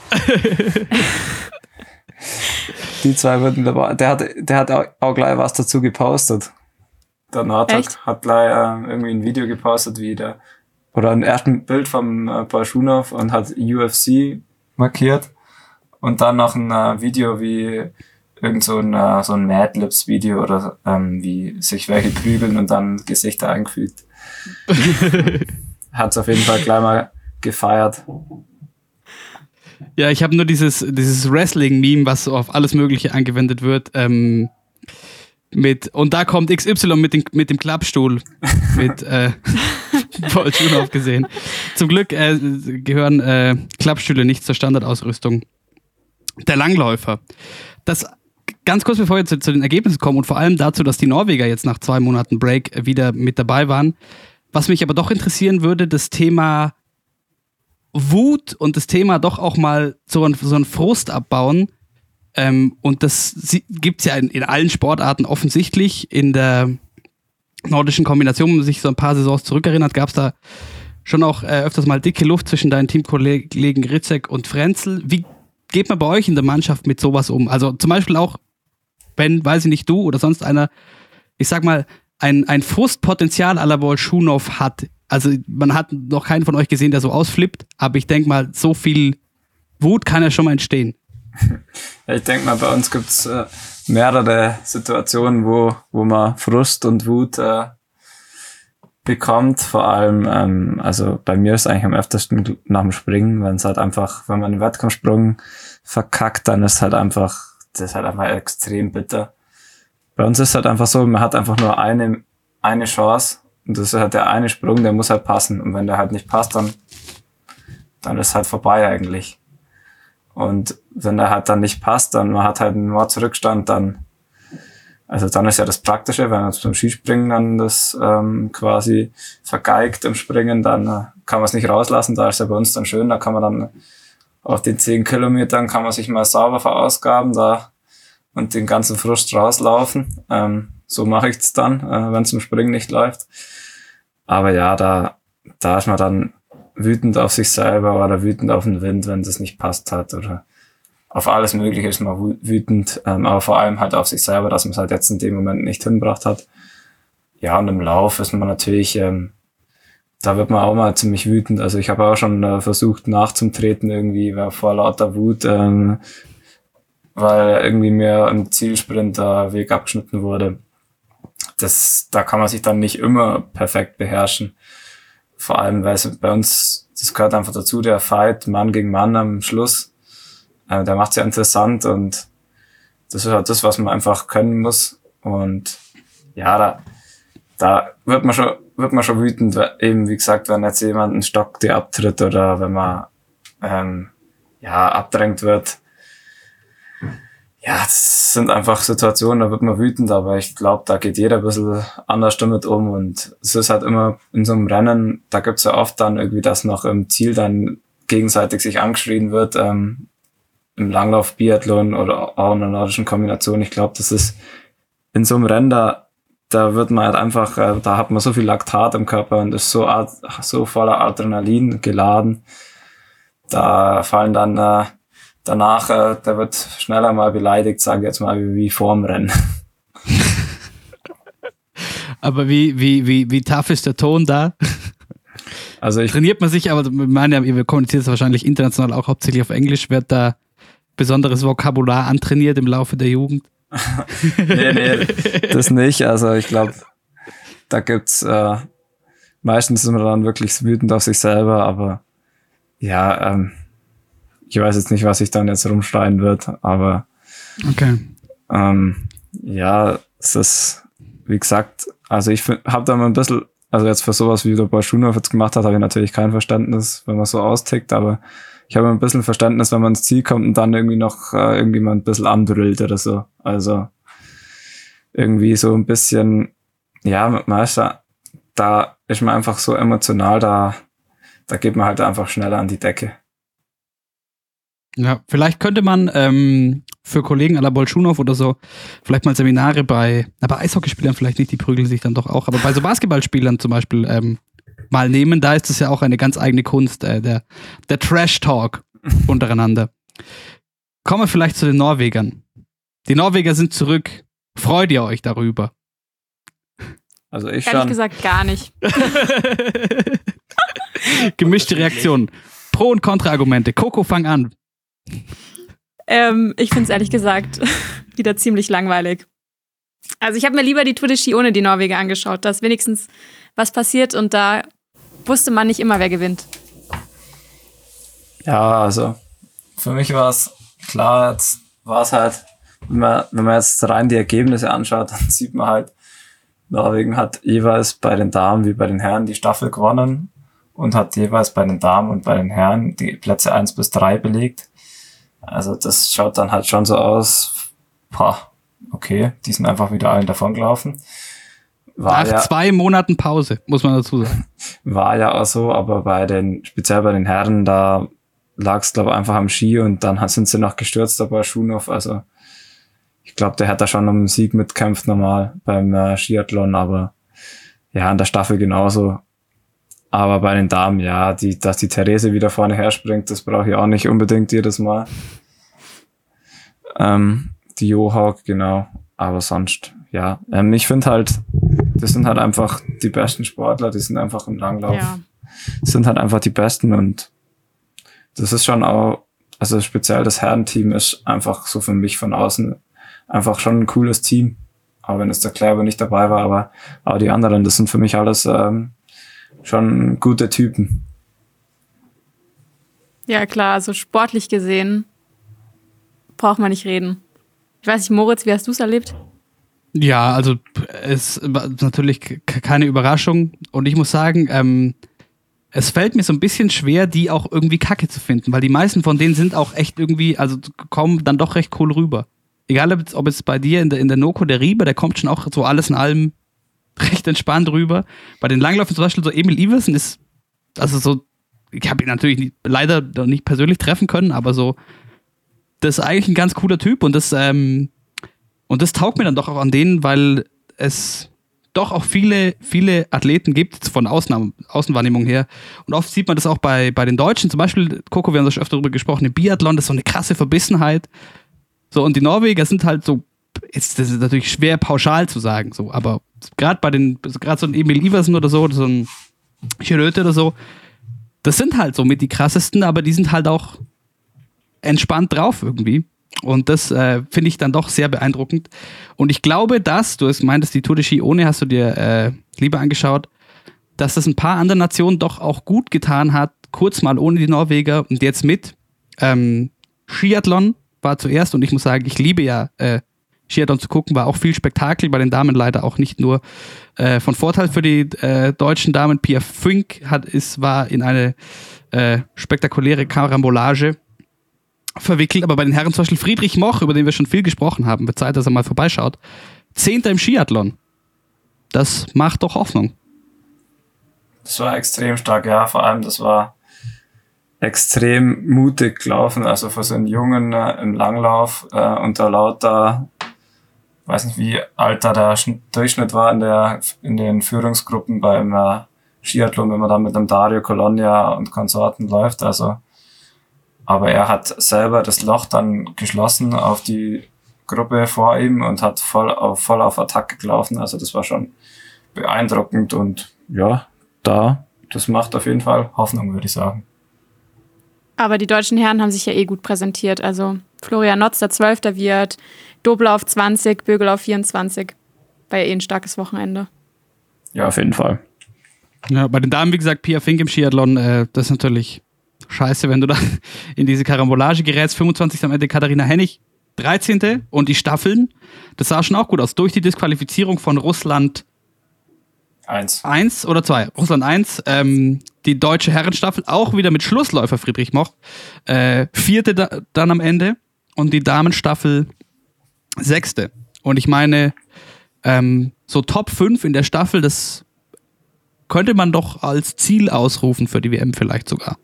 Die zwei würden dabei. Der hat auch gleich was dazu gepostet. Der Northug hat gleich irgendwie ein Video gepostet, oder ein erstes Bild vom Bolschunow und hat UFC markiert. Und dann noch ein Video wie so ein Mad Libs Video oder wie sich welche prügeln und dann Gesichter eingefügt. Hat's auf jeden Fall gleich mal gefeiert. Ja, ich habe nur dieses Wrestling-Meme, was so auf alles Mögliche angewendet wird, und da kommt XY mit dem Klappstuhl mit Bolschunow gesehen. Zum Glück gehören Klappstühle nicht zur Standardausrüstung der Langläufer. Das ganz kurz, bevor wir zu den Ergebnissen kommen und vor allem dazu, dass die Norweger jetzt nach 2 Monaten Break wieder mit dabei waren. Was mich aber doch interessieren würde, das Thema Wut und das Thema doch auch mal so ein Frust abbauen. Und das gibt's ja in allen Sportarten offensichtlich. In der nordischen Kombination, wenn man sich so ein paar Saisons zurückerinnert, gab's da schon auch öfters mal dicke Luft zwischen deinen Teamkollegen Ritzek und Frenzel. Wie geht man bei euch in der Mannschaft mit sowas um? Also zum Beispiel auch, wenn, weiß ich nicht, du oder sonst einer, ich sag mal, ein Frustpotenzial à la Bolschunow hat. Also man hat noch keinen von euch gesehen, der so ausflippt, aber ich denke mal, so viel Wut kann ja schon mal entstehen. Ja, ich denke mal, bei uns gibt's mehrere Situationen, wo man Frust und Wut bekommt. Vor allem, also bei mir ist eigentlich am öftersten nach dem Springen, wenn man einen Wettkampfsprung verkackt, dann ist das ist halt einfach extrem bitter. Bei uns ist halt einfach so, man hat einfach nur eine Chance und das ist halt der eine Sprung, der muss halt passen. Und wenn der halt nicht passt, dann ist halt vorbei eigentlich. Und wenn der halt dann nicht passt, dann man hat halt einen Mordsrückstand, dann ist ja das Praktische, wenn man jetzt beim Skispringen dann das quasi vergeigt im Springen, dann kann man es nicht rauslassen, da ist ja bei uns dann schön, da kann man dann auf den 10 Kilometern kann man sich mal sauber verausgaben da und den ganzen Frust rauslaufen. So mache ich es dann, wenn es im Springen nicht läuft. Aber ja, da ist man dann wütend auf sich selber oder wütend auf den Wind, wenn das nicht passt hat oder auf alles Mögliche ist man wütend, aber vor allem halt auf sich selber, dass man es halt jetzt in dem Moment nicht hingebracht hat. Ja, und im Lauf ist man natürlich, da wird man auch mal ziemlich wütend. Also ich habe auch schon versucht nachzutreten irgendwie vor lauter Wut, weil irgendwie mir im Zielsprint der Weg abgeschnitten wurde. Da kann man sich dann nicht immer perfekt beherrschen. Vor allem, weil es bei uns, das das gehört einfach dazu, der Fight Mann gegen Mann am Schluss. Der macht's ja interessant und das ist halt das, was man einfach können muss. Und ja, da wird man schon wütend, eben wie gesagt, wenn jetzt jemand einen Stock dir abtritt oder wenn man abdrängt wird. Ja, das sind einfach Situationen, da wird man wütend, aber ich glaube, da geht jeder ein bisschen anders damit um und es ist halt immer in so einem Rennen, da gibt's ja oft dann irgendwie, dass noch im Ziel dann gegenseitig sich angeschrien wird, im Langlauf, Biathlon oder auch in einer nordischen Kombination. Ich glaube, das ist in so einem Rennen, da wird man halt einfach, da hat man so viel Laktat im Körper und ist so voller Adrenalin geladen. Da fallen dann danach, der wird schneller mal beleidigt, sage ich jetzt mal, wie vorm Rennen. Aber wie tough ist der Ton da? Also trainiert man sich, aber ihr kommuniziert es wahrscheinlich international auch hauptsächlich auf Englisch, wird da besonderes Vokabular antrainiert im Laufe der Jugend? Nee, das nicht. Also ich glaube, da gibt's meistens ist man dann wirklich wütend auf sich selber, aber ja, ich weiß jetzt nicht, was ich dann jetzt rumschreien wird, aber okay. Ja, es ist, wie gesagt, also ich habe da mal ein bisschen, also jetzt für sowas, wie der Bolschunow jetzt gemacht hat, habe ich natürlich kein Verständnis, wenn man so austickt, aber ich habe ein bisschen Verständnis, wenn man ins Ziel kommt und dann irgendwie noch irgendjemand ein bisschen anbrüllt oder so. Also irgendwie so ein bisschen, ja, da ist man einfach so emotional, da geht man halt einfach schneller an die Decke. Ja, vielleicht könnte man für Kollegen à la Bolschunow oder so vielleicht mal Seminare bei Eishockeyspielern vielleicht nicht, die prügeln sich dann doch auch, aber bei so Basketballspielern zum Beispiel mal nehmen, da ist es ja auch eine ganz eigene Kunst, der Trash-Talk untereinander. Kommen wir vielleicht zu den Norwegern. Die Norweger sind zurück. Freut ihr euch darüber? Also ich Ehrlich schon. gesagt gar nicht. Gemischte Reaktionen. Pro- und Kontra-Argumente. Coco, fang an. Ich finde es ehrlich gesagt wieder ziemlich langweilig. Also ich habe mir lieber die Tour de Ski ohne die Norweger angeschaut. Da ist wenigstens was passiert und da wusste man nicht immer, wer gewinnt. Ja, also für mich war es klar, jetzt war es halt, wenn man jetzt rein die Ergebnisse anschaut, dann sieht man halt, Norwegen hat jeweils bei den Damen wie bei den Herren die Staffel gewonnen und hat jeweils bei den Damen und bei den Herren die Plätze 1 bis 3 belegt. Also das schaut dann halt schon so aus, okay, die sind einfach wieder allen davongelaufen. Nach 2 Monaten Pause, muss man dazu sagen. War ja auch so, aber speziell bei den Herren, da lag es, glaube ich, einfach am Ski und dann sind sie noch gestürzt, der Bolschunow. Also ich glaube, der hat da schon um den Sieg mitkämpft normal beim Skiathlon, aber ja, in der Staffel genauso. Aber bei den Damen, ja, dass die Therese wieder vorne herspringt, das brauche ich auch nicht unbedingt jedes Mal. Die Johaug, genau. Aber sonst, ja. Ich finde halt, das sind halt einfach die besten Sportler, die sind einfach im Langlauf. Ja. Sind halt einfach die Besten und das ist schon auch, also speziell das Herrenteam ist einfach so für mich von außen einfach schon ein cooles Team. Auch wenn es der Kläber nicht dabei war, aber die anderen, das sind für mich alles schon gute Typen. Ja, klar, also sportlich gesehen braucht man nicht reden. Ich weiß nicht, Moritz, wie hast du es erlebt? Ja, also es war natürlich keine Überraschung und ich muss sagen, es fällt mir so ein bisschen schwer, die auch irgendwie kacke zu finden, weil die meisten von denen sind auch echt irgendwie, also kommen dann doch recht cool rüber. Egal, ob es bei dir in der Noko, der Rieber, der kommt schon auch so alles in allem recht entspannt rüber. Bei den Langläufern zum Beispiel so Emil Iversen ist, also so, ich habe ihn natürlich leider noch nicht persönlich treffen können, aber so, das ist eigentlich ein ganz cooler Typ und das taugt mir dann doch auch an denen, weil es doch auch viele Athleten gibt, von Außenwahrnehmung her. Und oft sieht man das auch bei den Deutschen, zum Beispiel, Coco, wir haben da schon öfter darüber gesprochen, im Biathlon, das ist so eine krasse Verbissenheit. So, und die Norweger sind halt so, das ist natürlich schwer pauschal zu sagen, so, aber gerade so ein Emil Iversen oder so ein Schröte oder so, das sind halt so mit die krassesten, aber die sind halt auch entspannt drauf irgendwie. Und das finde ich dann doch sehr beeindruckend. Und ich glaube, dass, du meintest, die Tour de Ski ohne hast du dir lieber angeschaut, dass das ein paar anderen Nationen doch auch gut getan hat, kurz mal ohne die Norweger und jetzt mit. Skiathlon war zuerst und ich muss sagen, ich liebe ja Skiathlon zu gucken, war auch viel Spektakel, bei den Damen leider auch nicht nur von Vorteil für die deutschen Damen. Pia Fink war in eine spektakuläre Karambolage verwickelt, aber bei den Herren zum Beispiel Friedrich Moch, über den wir schon viel gesprochen haben, wird Zeit, dass er mal vorbeischaut. 10. im Skiathlon. Das macht doch Hoffnung. Das war extrem stark, ja, vor allem das war extrem mutig gelaufen, also für so einen Jungen im Langlauf unter lauter, weiß nicht wie alt da der Durchschnitt war in den Führungsgruppen beim Skiathlon, wenn man dann mit dem Dario Colonia und Konsorten läuft, also aber er hat selber das Loch dann geschlossen auf die Gruppe vor ihm und hat voll auf Attacke gelaufen, also das war schon beeindruckend und ja, das macht auf jeden Fall Hoffnung, würde ich sagen. Aber die deutschen Herren haben sich ja gut präsentiert. Also Florian Notz, der 12. wird, Dobler auf 20, Bögel auf 24. War ja ein starkes Wochenende. Ja, auf jeden Fall. Ja, bei den Damen, wie gesagt, Pia Fink im Skiathlon, das ist natürlich scheiße, wenn du da in diese Karambolage gerätst. 25. am Ende Katharina Hennig, 13. Und die Staffeln, das sah schon auch gut aus. Durch die Disqualifizierung von Russland 1 oder 2. Russland 1, die deutsche Herrenstaffel auch wieder mit Schlussläufer Friedrich Moch. 4. dann am Ende und die Damenstaffel 6. Und ich meine, so Top 5 in der Staffel, das könnte man doch als Ziel ausrufen für die WM vielleicht sogar.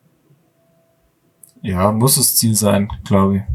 Ja, muss das Ziel sein, glaube ich.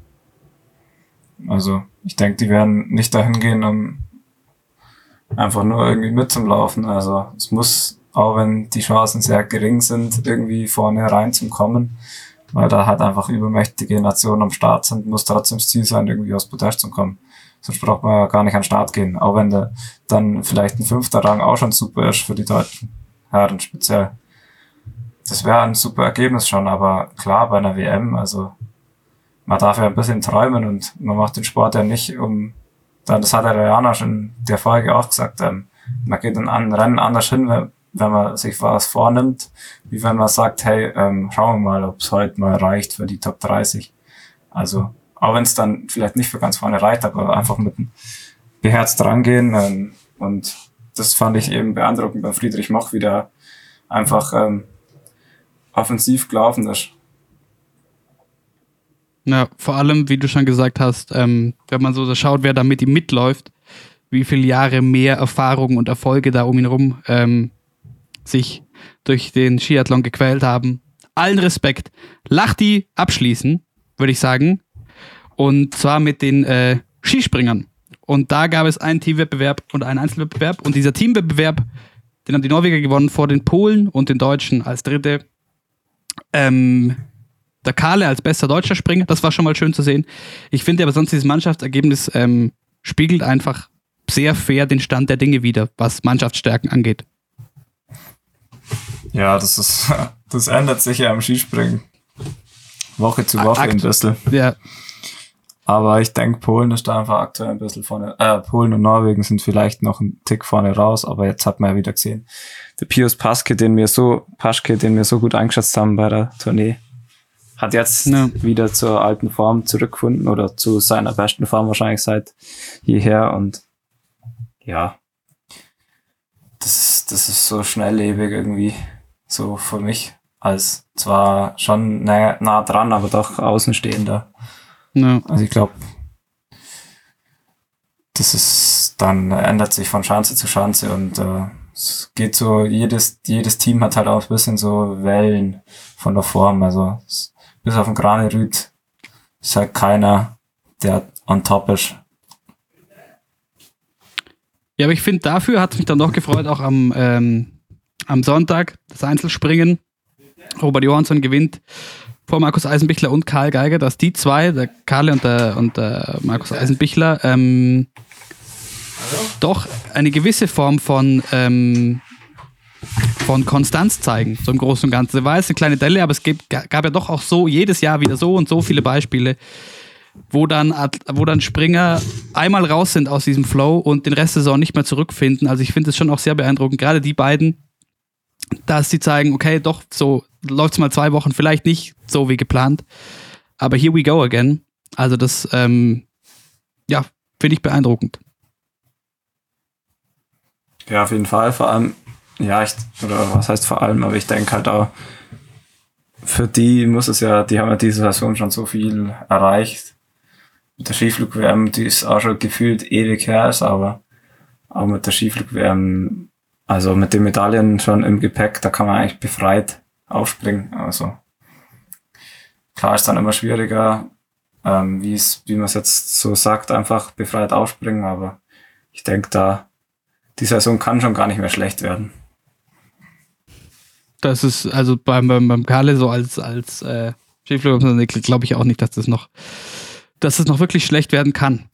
Also, ich denke, die werden nicht dahin gehen, um einfach nur irgendwie mitzulaufen. Also es muss, auch wenn die Chancen sehr gering sind, irgendwie vorne rein zu kommen, weil da halt einfach übermächtige Nationen am Start sind, muss trotzdem das Ziel sein, irgendwie aus Podest zu kommen. Sonst braucht man ja gar nicht an den Start gehen. Auch wenn dann vielleicht ein 5. Rang auch schon super ist für die deutschen Herren speziell. Das wäre ein super Ergebnis schon, aber klar, bei einer WM, also man darf ja ein bisschen träumen und man macht den Sport ja nicht das hat der Rihanna schon in der Folge auch gesagt, man geht in einem Rennen anders hin, wenn man sich was vornimmt, wie wenn man sagt, hey, schauen wir mal, ob es heute mal reicht für die Top 30. Also, auch wenn es dann vielleicht nicht für ganz vorne reicht, aber einfach mit beherzt rangehen und das fand ich eben beeindruckend bei Friedrich Moch, wie der einfach offensiv gelaufen ist. Ja, vor allem, wie du schon gesagt hast, wenn man so schaut, wer da mit ihm mitläuft, wie viele Jahre mehr Erfahrung und Erfolge da um ihn herum sich durch den Skiathlon gequält haben. Allen Respekt. Lahti abschließen, würde ich sagen. Und zwar mit den Skispringern. Und da gab es einen Teamwettbewerb und einen Einzelwettbewerb. Und dieser Teamwettbewerb, den haben die Norweger gewonnen vor den Polen und den Deutschen als Dritte. Der Kahle als bester deutscher Springer, das war schon mal schön zu sehen. Ich finde aber sonst dieses Mannschaftsergebnis spiegelt einfach sehr fair den Stand der Dinge wider, was Mannschaftsstärken angeht. Ja, das ändert sich ja am Skispringen. Woche zu Woche ein bisschen. Ja. Aber ich denke, Polen ist da einfach aktuell ein bisschen vorne. Polen und Norwegen sind vielleicht noch einen Tick vorne raus, aber jetzt hat man ja wieder gesehen, der Pius Paschke, den wir so gut eingeschätzt haben bei der Tournee, hat jetzt wieder zur alten Form zurückgefunden oder zu seiner besten Form wahrscheinlich seit jeher und ja, das ist so schnelllebig irgendwie, so für mich, als zwar schon nah dran, aber doch außenstehender. Ja. Also ich glaube, das ist dann ändert sich von Schanze zu Schanze und es geht so, jedes Team hat halt auch ein bisschen so Wellen von der Form, also bis auf den Granerüt ist halt keiner, der on top ist. Ja, aber ich finde, dafür hat es mich dann doch gefreut, auch am Sonntag, das Einzelspringen. Robert Johansson gewinnt vor Markus Eisenbichler und Karl Geiger, dass die zwei, der Karl und der Markus Eisenbichler, doch eine gewisse Form von Konstanz zeigen, so im Großen und Ganzen. Das war jetzt eine kleine Delle, aber es gab ja doch auch so jedes Jahr wieder so und so viele Beispiele, wo dann Springer einmal raus sind aus diesem Flow und den Rest der Saison nicht mehr zurückfinden. Also ich finde es schon auch sehr beeindruckend. Gerade die beiden dass sie zeigen, okay, doch, so läuft es mal 2 Wochen, vielleicht nicht so wie geplant, aber here we go again. Also das, finde ich beeindruckend. Ja, auf jeden Fall. Vor allem, oder was heißt vor allem, aber ich denke halt auch, für die muss es ja, die haben ja diese Saison schon so viel erreicht. Mit der Skiflug-WM, die ist auch schon gefühlt ewig her ist, aber auch mit der Skiflug-WM, also mit den Medaillen schon im Gepäck, da kann man eigentlich befreit aufspringen. Also klar ist dann immer schwieriger, wie man es jetzt so sagt, einfach befreit aufspringen, aber ich denke, die Saison kann schon gar nicht mehr schlecht werden. Das ist also beim Kalle so als Skiflug, glaube ich auch nicht, dass das noch wirklich schlecht werden kann.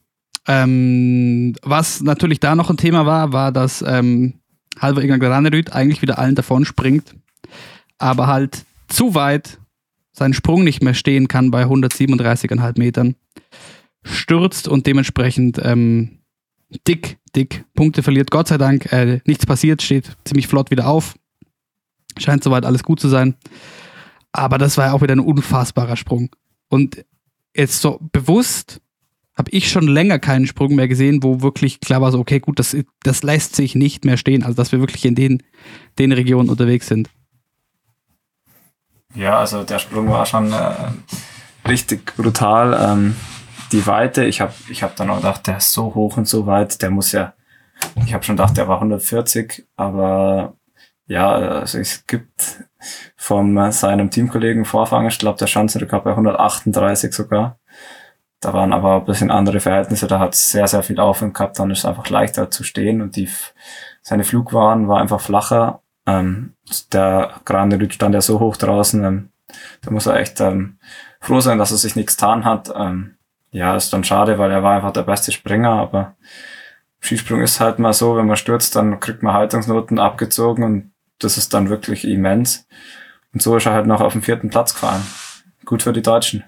Was natürlich da noch ein Thema war, dass Halvor Egner Granerud eigentlich wieder allen davon springt, aber halt zu weit seinen Sprung nicht mehr stehen kann bei 137,5 Metern, stürzt und dementsprechend dick Punkte verliert. Gott sei Dank nichts passiert, steht ziemlich flott wieder auf. Scheint soweit alles gut zu sein. Aber das war ja auch wieder ein unfassbarer Sprung. Und jetzt so bewusst habe ich schon länger keinen Sprung mehr gesehen, wo wirklich klar war, so okay, gut, das lässt sich nicht mehr stehen. Also dass wir wirklich in den Regionen unterwegs sind. Ja, also der Sprung war schon richtig brutal. Die Weite, ich hab dann auch gedacht, der ist so hoch und so weit, der muss ja, ich habe schon gedacht, der war 140, aber ja, also es gibt von seinem Teamkollegen Vorfang, ich glaube, der Schanzenrekord bei 138 sogar. Da waren aber ein bisschen andere Verhältnisse, da hat es sehr, sehr viel Aufwind gehabt, dann ist es einfach leichter zu stehen und seine Flugbahn war einfach flacher. Der Granerud stand ja so hoch draußen, da muss er echt froh sein, dass er sich nichts getan hat. Ja, ist dann schade, weil er war einfach der beste Springer, aber Skisprung ist halt mal so, wenn man stürzt, dann kriegt man Haltungsnoten abgezogen und das ist dann wirklich immens. Und so ist er halt noch auf den 4. Platz gefallen. Gut für die Deutschen.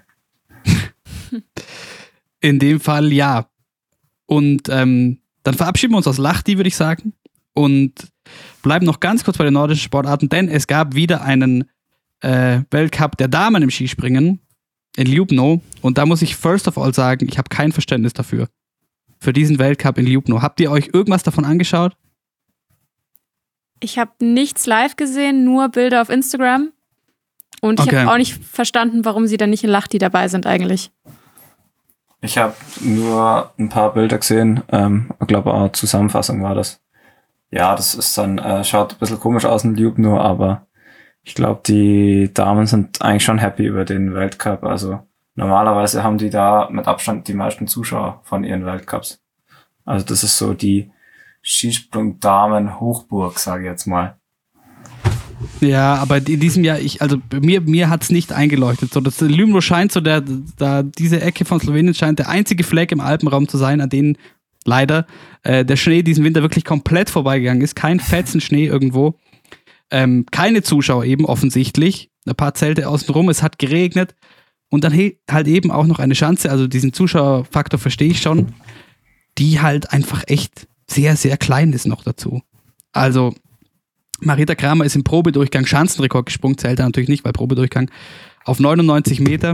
In dem Fall ja. Und dann verabschieden wir uns aus Lahti, würde ich sagen, und bleiben noch ganz kurz bei den nordischen Sportarten, denn es gab wieder einen Weltcup der Damen im Skispringen in Ljubno. Und da muss ich first of all sagen, ich habe kein Verständnis dafür. Für diesen Weltcup in Ljubno. Habt ihr euch irgendwas davon angeschaut? Ich habe nichts live gesehen, nur Bilder auf Instagram. Und ich habe auch nicht verstanden, warum sie dann nicht in Lahti dabei sind eigentlich. Ich habe nur ein paar Bilder gesehen. Ich glaube auch Zusammenfassung war das. Ja, das ist dann, schaut ein bisschen komisch aus in Ljubno, aber ich glaube, die Damen sind eigentlich schon happy über den Weltcup. Also normalerweise haben die da mit Abstand die meisten Zuschauer von ihren Weltcups. Also das ist so die Skisprung-Damen-Hochburg, sage ich jetzt mal. Ja, aber in diesem Jahr, mir hat es nicht eingeleuchtet. So, das Ljubno scheint so, diese Ecke von Slowenien scheint der einzige Fleck im Alpenraum zu sein, an denen leider der Schnee diesen Winter wirklich komplett vorbeigegangen ist. Kein Fetzen Schnee irgendwo. Keine Zuschauer eben offensichtlich. Ein paar Zelte außenrum, es hat geregnet. Und dann halt eben auch noch eine Schanze, also diesen Zuschauerfaktor verstehe ich schon, die halt einfach echt sehr, sehr klein ist noch dazu. Also Marita Kramer ist im Probedurchgang Schanzenrekord gesprungen, zählt er natürlich nicht, weil Probedurchgang auf 99 Meter.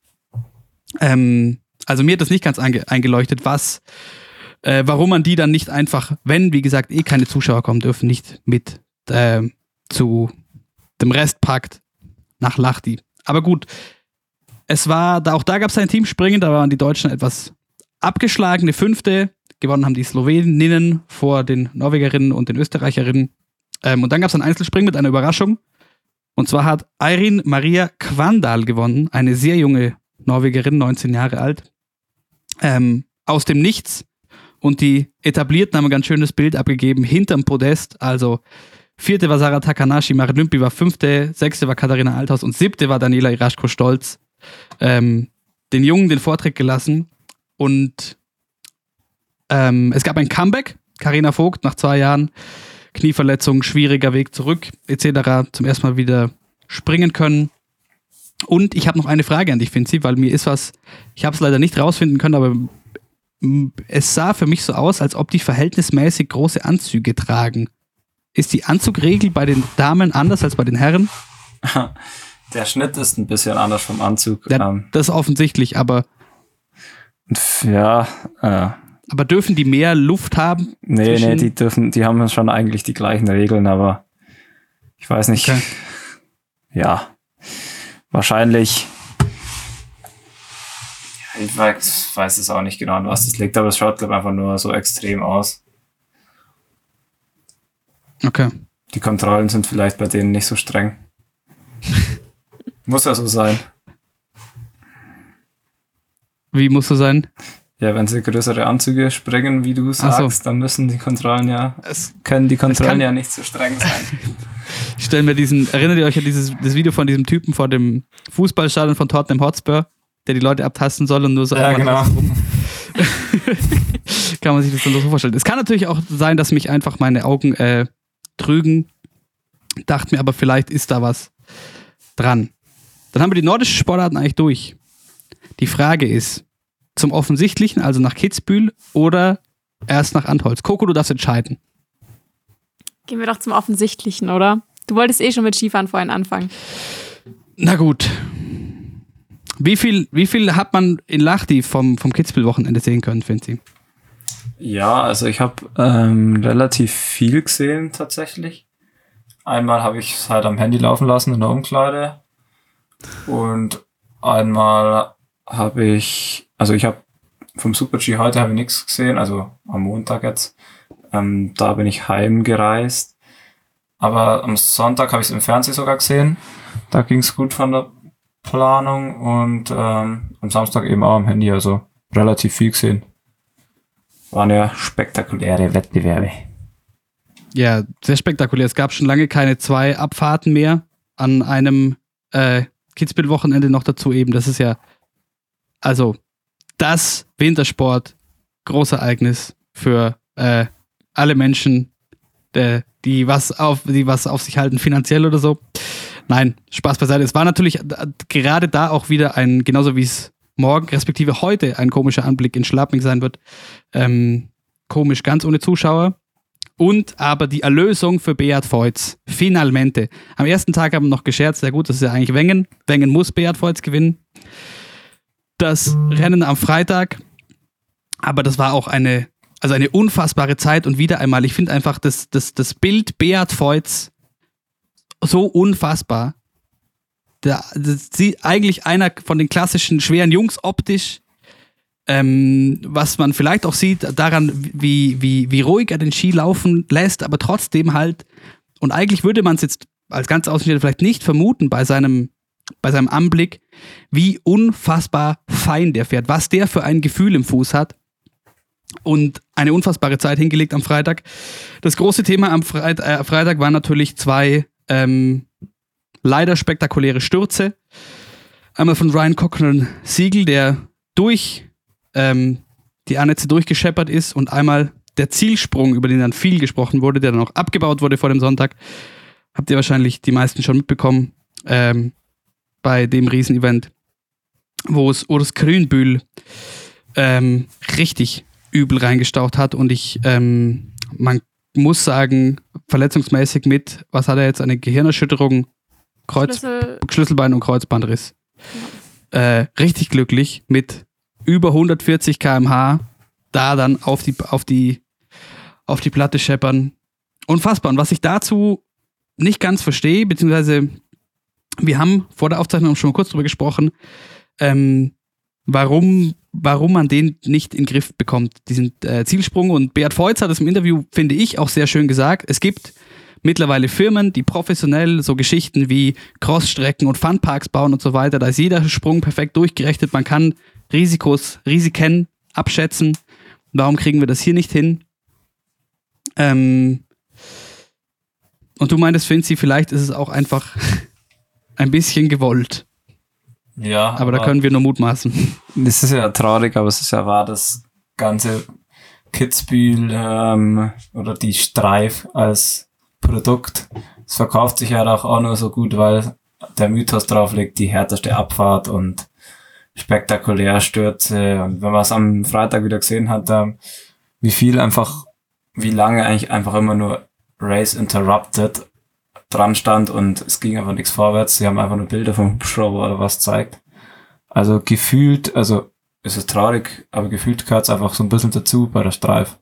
Also mir hat das nicht ganz eingeleuchtet, warum man die dann nicht einfach, wenn, wie gesagt, keine Zuschauer kommen dürfen, nicht mit zu dem Rest packt nach Lahti. Aber gut, auch da gab es ein Teamspringen, da waren die Deutschen etwas abgeschlagene 5. Gewonnen haben die Sloweninnen vor den Norwegerinnen und den Österreicherinnen. Und dann gab es ein Einzelspringen mit einer Überraschung. Und zwar hat Eirin Maria Kvandal gewonnen, eine sehr junge Norwegerin, 19 Jahre alt, aus dem Nichts. Und die Etablierten haben ein ganz schönes Bild abgegeben hinterm Podest. Also 4. war Sarah Takanashi, Marit Lympi war 5., 6. war Katharina Althaus und 7. war Daniela Iraschko-Stolz. Den Jungen den Vortritt gelassen. Und es gab ein Comeback. Carina Vogt nach 2 Jahren Knieverletzung, schwieriger Weg zurück etc. zum ersten Mal wieder springen können. Und ich habe noch eine Frage an dich, Finzi, weil mir ist was, ich habe es leider nicht rausfinden können, aber es sah für mich so aus, als ob die verhältnismäßig große Anzüge tragen. Ist die Anzugregel bei den Damen anders als bei den Herren? Der Schnitt ist ein bisschen anders vom Anzug. Ja, das ist offensichtlich, aber ja. Aber dürfen die mehr Luft haben? Nee, die haben schon eigentlich die gleichen Regeln, aber ich weiß nicht. Okay. Ja, wahrscheinlich. Ich weiß es auch nicht genau, an was das liegt, aber es schaut, glaube ich, einfach nur so extrem aus. Okay. Die Kontrollen sind vielleicht bei denen nicht so streng. Muss ja so sein. Wie muss so sein? Ja, wenn sie größere Anzüge sprengen, wie du sagst, dann müssen die Kontrollen können die Kontrollen ja nicht so streng sein. Ich stelle mir erinnert ihr euch an das Video von diesem Typen vor dem Fußballstadion von Tottenham Hotspur, der die Leute abtasten soll und nur so. Ja, genau. Kann man sich das dann so vorstellen. Es kann natürlich auch sein, dass mich einfach meine Augen trügen. Dachte mir aber, vielleicht ist da was dran. Dann haben wir die nordischen Sportarten eigentlich durch. Die Frage ist, zum Offensichtlichen, also nach Kitzbühel oder erst nach Antholz? Coco, du darfst entscheiden. Gehen wir doch zum Offensichtlichen, oder? Du wolltest schon mit Skifahren vorhin anfangen. Na gut. Wie viel hat man in Lahti vom Kitzbühel-Wochenende sehen können, Finzi? Ja, also ich habe relativ viel gesehen tatsächlich. Einmal habe ich es halt am Handy laufen lassen in der Umkleide. Und einmal habe ich vom Super-G heute habe ich nichts gesehen, also am Montag jetzt. Da bin ich heimgereist. Aber am Sonntag habe ich es im Fernsehen sogar gesehen. Da ging es gut von der Planung und am Samstag eben auch am Handy, also relativ viel gesehen. Waren ja spektakuläre Wettbewerbe. Ja, sehr spektakulär. Es gab schon lange keine 2 Abfahrten mehr an einem Kitzbühel-Wochenende noch dazu eben. Das ist ja also das Wintersport-Großereignis für alle Menschen, die was auf sich halten, finanziell oder so. Nein, Spaß beiseite. Es war natürlich gerade da auch wieder genauso wie es morgen, respektive heute, ein komischer Anblick in Schlappming sein wird. Komisch, ganz ohne Zuschauer. Und aber die Erlösung für Beat Feuz. Finalmente. Am ersten Tag haben wir noch gescherzt, ja gut, das ist ja eigentlich Wengen. Wengen muss Beat Feuz gewinnen. Das Rennen am Freitag. Aber das war auch eine unfassbare Zeit und wieder einmal, ich finde einfach das Bild Beat Feuz so unfassbar. Sie eigentlich einer von den klassischen schweren Jungs optisch, was man vielleicht auch sieht daran, wie ruhig er den Ski laufen lässt, aber trotzdem halt, und eigentlich würde man es jetzt als ganz Außenstehender vielleicht nicht vermuten bei seinem Anblick, wie unfassbar fein der fährt, was der für ein Gefühl im Fuß hat. Und eine unfassbare Zeit hingelegt am Freitag. Das große Thema am Freitag waren natürlich 2 leider spektakuläre Stürze. Einmal von Ryan Cochran-Siegel, der durch die Anetze durchgescheppert ist, und einmal der Zielsprung, über den dann viel gesprochen wurde, der dann auch abgebaut wurde vor dem Sonntag. Habt ihr wahrscheinlich die meisten schon mitbekommen, bei dem Riesenevent, wo es Urs Grünbühl richtig übel reingestaucht hat, und man muss sagen, verletzungsmäßig mit, was hat er jetzt, eine Gehirnerschütterung, Schlüsselbein und Kreuzbandriss. Ja. Richtig glücklich mit über 140 km/h da dann auf die Platte scheppern. Unfassbar. Und was ich dazu nicht ganz verstehe, beziehungsweise wir haben vor der Aufzeichnung schon mal kurz drüber gesprochen, warum man den nicht in den Griff bekommt, diesen Zielsprung. Und Beat Feuz hat es im Interview, finde ich, auch sehr schön gesagt. Es gibt mittlerweile Firmen, die professionell so Geschichten wie Crossstrecken und Funparks bauen und so weiter. Da ist jeder Sprung perfekt durchgerechnet. Man kann Risiken abschätzen. Warum kriegen wir das hier nicht hin? Und du meintest, Finzi, vielleicht ist es auch einfach ein bisschen gewollt. Ja. Aber da können wir nur mutmaßen. Das ist ja traurig, aber es ist ja wahr, das ganze Kitzbühel oder die Streif als Produkt, es verkauft sich ja auch nur so gut, weil der Mythos drauf liegt, die härteste Abfahrt und spektakulär Stürze. Und wenn man es am Freitag wieder gesehen hat, wie lange eigentlich einfach immer nur Race Interrupted dran stand und es ging einfach nichts vorwärts. Sie haben einfach nur Bilder vom Hubschrauber oder was zeigt. Also gefühlt, also es ist traurig, aber gefühlt gehört es einfach so ein bisschen dazu bei der Streif.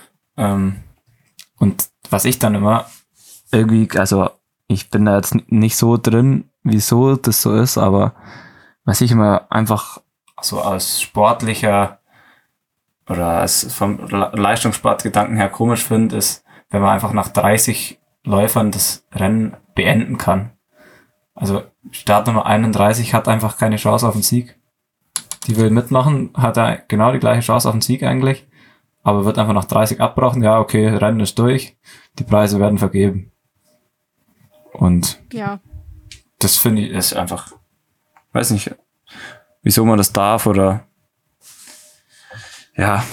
Und was ich dann immer irgendwie, also ich bin da jetzt nicht so drin, wieso das so ist, aber was ich immer einfach so als sportlicher oder als vom Leistungssportgedanken her komisch finde, ist, wenn man einfach nach 30 Läufern das Rennen beenden kann. Also Startnummer 31 hat einfach keine Chance auf den Sieg. Die will mitmachen, hat er genau die gleiche Chance auf den Sieg eigentlich, aber wird einfach nach 30 abbrochen. Ja, okay, Rennen ist durch, die Preise werden vergeben. Und Ja. das finde ich ist einfach, weiß nicht, wieso man das darf oder ja,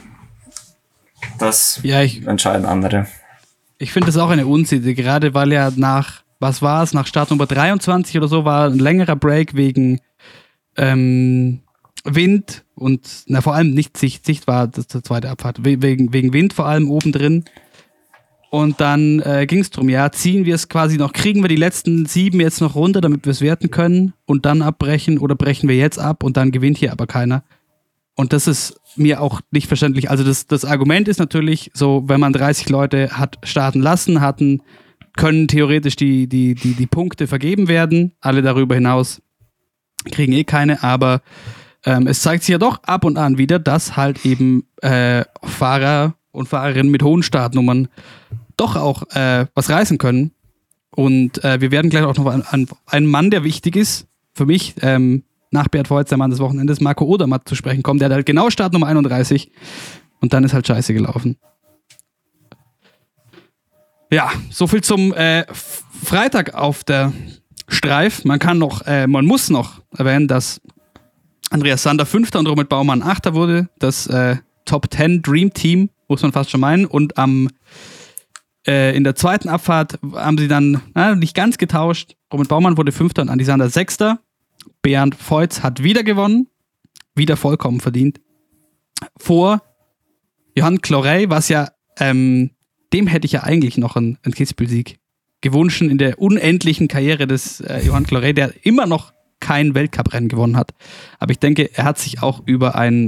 das entscheiden andere. Ich finde das auch eine Unsitte, gerade weil ja nach Startnummer 23 oder so war ein längerer Break wegen Wind und vor allem nicht Sicht war das die zweite Abfahrt, wegen Wind vor allem oben drin. Und dann ging es darum, ja, ziehen wir es quasi noch, kriegen wir die letzten 7 jetzt noch runter, damit wir es werten können und dann abbrechen oder brechen wir jetzt ab und dann gewinnt hier aber keiner. Und das ist mir auch nicht verständlich. Also das Argument ist natürlich so, wenn man 30 Leute hat starten lassen, können theoretisch die Punkte vergeben werden. Alle darüber hinaus kriegen eh keine, aber es zeigt sich ja doch ab und an wieder, dass halt eben Fahrer und Fahrerinnen mit hohen Startnummern doch auch was reißen können. Und wir werden gleich auch noch an einen Mann, der wichtig ist, für mich, nach Bert Voits, der Mann des Wochenendes, Marco Odermatt zu sprechen kommen. Der hat halt genau Startnummer 31 und dann ist halt scheiße gelaufen. Ja, soviel zum Freitag auf der Streif. Man muss noch erwähnen, dass Andreas Sander 5. und Robert Baumann 8. wurde. Das Top 10 Dream Team, muss man fast schon meinen. Und in der zweiten Abfahrt haben sie dann nicht ganz getauscht. Robert Baumann wurde 5. und Andi Sander 6. Bernd Voits hat wieder gewonnen. Wieder vollkommen verdient. Vor Johann Claret, was ja, dem hätte ich ja eigentlich noch einen Kitzbühel-Sieg gewünscht in der unendlichen Karriere des Johann Claret, der immer noch kein Weltcuprennen gewonnen hat. Aber ich denke, er hat sich auch über einen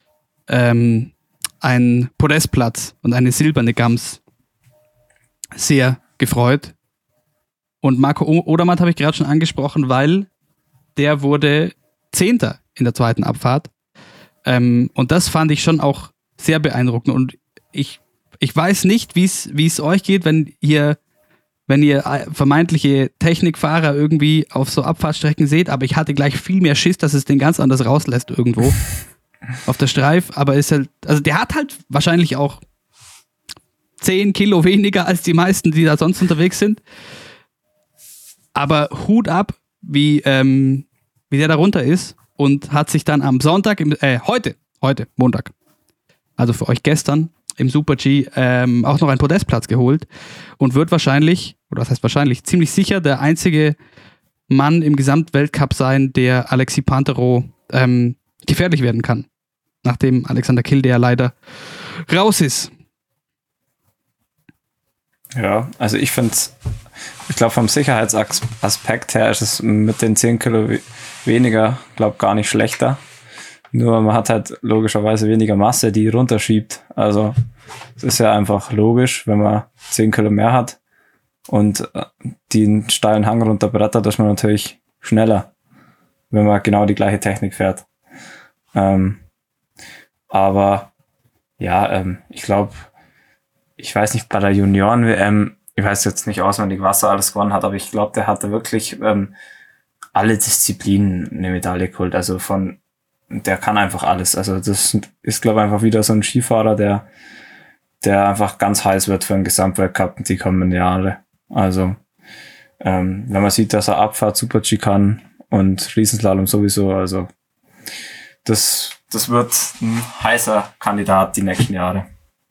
Podestplatz und eine silberne Gams sehr gefreut. Und Marco Odermatt habe ich gerade schon angesprochen, weil der wurde 10. in der zweiten Abfahrt. Und das fand ich schon auch sehr beeindruckend. Und ich weiß nicht, wie es euch geht, wenn ihr vermeintliche Technikfahrer irgendwie auf so Abfahrtsstrecken seht, aber ich hatte gleich viel mehr Schiss, dass es den ganz anders rauslässt irgendwo auf der Streif. Aber ist halt, also der hat halt wahrscheinlich auch 10 Kilo weniger als die meisten, die da sonst unterwegs sind. Aber Hut ab, wie der da runter ist und hat sich dann am Sonntag, heute, Montag, also für euch gestern, im Super-G auch noch einen Podestplatz geholt und wird wahrscheinlich, oder was heißt wahrscheinlich, ziemlich sicher der einzige Mann im Gesamtweltcup sein, der Alexis Pinturault gefährlich werden kann. Nachdem Alexander Kilde ja leider raus ist. Ja, also ich glaube vom Sicherheitsaspekt her ist es mit den 10 Kilo weniger, glaube gar nicht schlechter. Nur man hat halt logischerweise weniger Masse, die runterschiebt. Also es ist ja einfach logisch, wenn man 10 Kilo mehr hat und den steilen Hang runterbrettert, ist man natürlich schneller, wenn man genau die gleiche Technik fährt. Aber ja, ich glaube, ich weiß nicht, bei der Junioren-WM, ich weiß jetzt nicht auswendig, was er alles gewonnen hat, aber ich glaube, der hatte wirklich alle Disziplinen eine Medaille geholt. Also der kann einfach alles. Also das ist, glaube ich, einfach wieder so ein Skifahrer, der einfach ganz heiß wird für einen Gesamtweltcup die kommenden Jahre. Also wenn man sieht, dass er Abfahrt Super-G kann und Riesenslalom sowieso, also das wird ein heißer Kandidat die nächsten Jahre.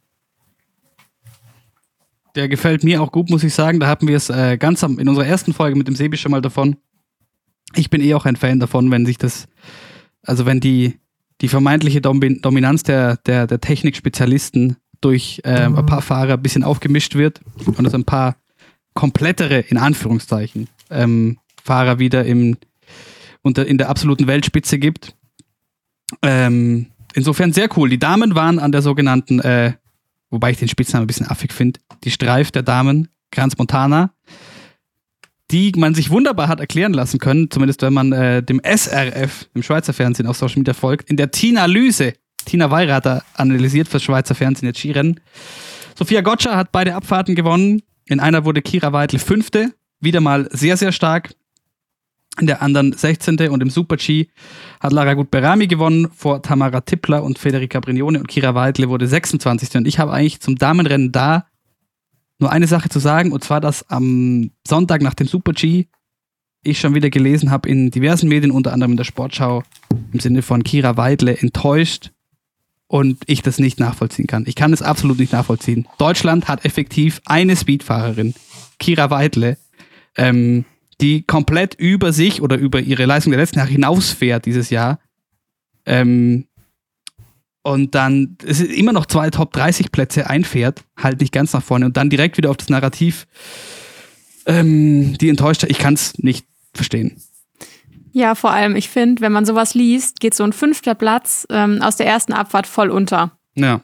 Der gefällt mir auch gut, muss ich sagen. Da hatten wir es in unserer ersten Folge mit dem Sebi schon mal davon. Ich bin auch ein Fan davon, wenn wenn die vermeintliche Dominanz der Technikspezialisten durch ein paar Fahrer ein bisschen aufgemischt wird und es ein paar komplettere, in Anführungszeichen, Fahrer wieder in der absoluten Weltspitze gibt. Insofern sehr cool. Die Damen waren an der sogenannten, wobei ich den Spitznamen ein bisschen affig finde, die Streif der Damen, Crans Montana, die man sich wunderbar hat erklären lassen können, zumindest wenn man dem SRF, dem Schweizer Fernsehen, auf Social Media folgt, in der Tina Weirater analysiert fürs Schweizer Fernsehen jetzt Skirennen. Sophia Gotcha hat beide Abfahrten gewonnen. In einer wurde Kira Weidle 5. Wieder mal sehr, sehr stark. In der anderen 16. Und im Super-G hat Lara Gut-Berami gewonnen vor Tamara Tippler und Federica Brignone und Kira Weidle wurde 26. Und ich habe eigentlich zum Damenrennen da nur eine Sache zu sagen, und zwar, dass am Sonntag nach dem Super-G ich schon wieder gelesen habe in diversen Medien, unter anderem in der Sportschau, im Sinne von Kira Weidle enttäuscht und ich das nicht nachvollziehen kann. Ich kann es absolut nicht nachvollziehen. Deutschland hat effektiv eine Speedfahrerin, Kira Weidle, die komplett über sich oder über ihre Leistung der letzten Jahre hinausfährt dieses Jahr. Und dann es ist immer noch 2 Top-30-Plätze einfährt, halt nicht ganz nach vorne und dann direkt wieder auf das Narrativ, die enttäuscht hat. Ich kann es nicht verstehen. Ja, vor allem, ich finde, wenn man sowas liest, geht so ein 5. Platz aus der ersten Abfahrt voll unter. Ja.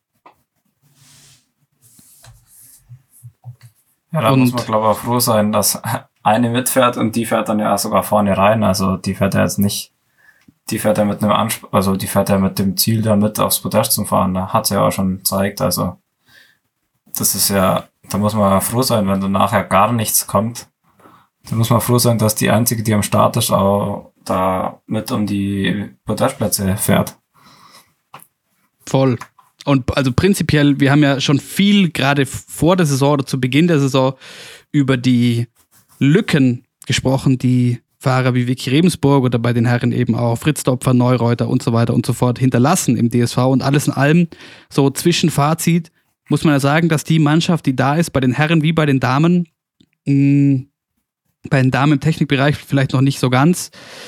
Ja, da muss man, glaube ich, auch froh sein, dass eine mitfährt und die fährt dann ja sogar vorne rein. Also die fährt ja jetzt nicht, die fährt ja mit einem die fährt ja mit dem Ziel da mit aufs Podest zu fahren. Da hat sie ja auch schon gezeigt. Also das ist ja, da muss man froh sein, wenn da nachher gar nichts kommt. Da muss man froh sein, dass die einzige, die am Start ist, auch da mit um die Podestplätze fährt. Voll. Und also prinzipiell, wir haben ja schon viel gerade vor der Saison oder zu Beginn der Saison über die Lücken gesprochen, die Fahrer wie Vicky Rebensburg oder bei den Herren eben auch Fritz Dopfer, Neureuter und so weiter und so fort hinterlassen im DSV. Und alles in allem, so Zwischenfazit, muss man ja sagen, dass die Mannschaft, die da ist, bei den Herren wie bei den Damen, bei den Damen im Technikbereich vielleicht noch nicht so ganz,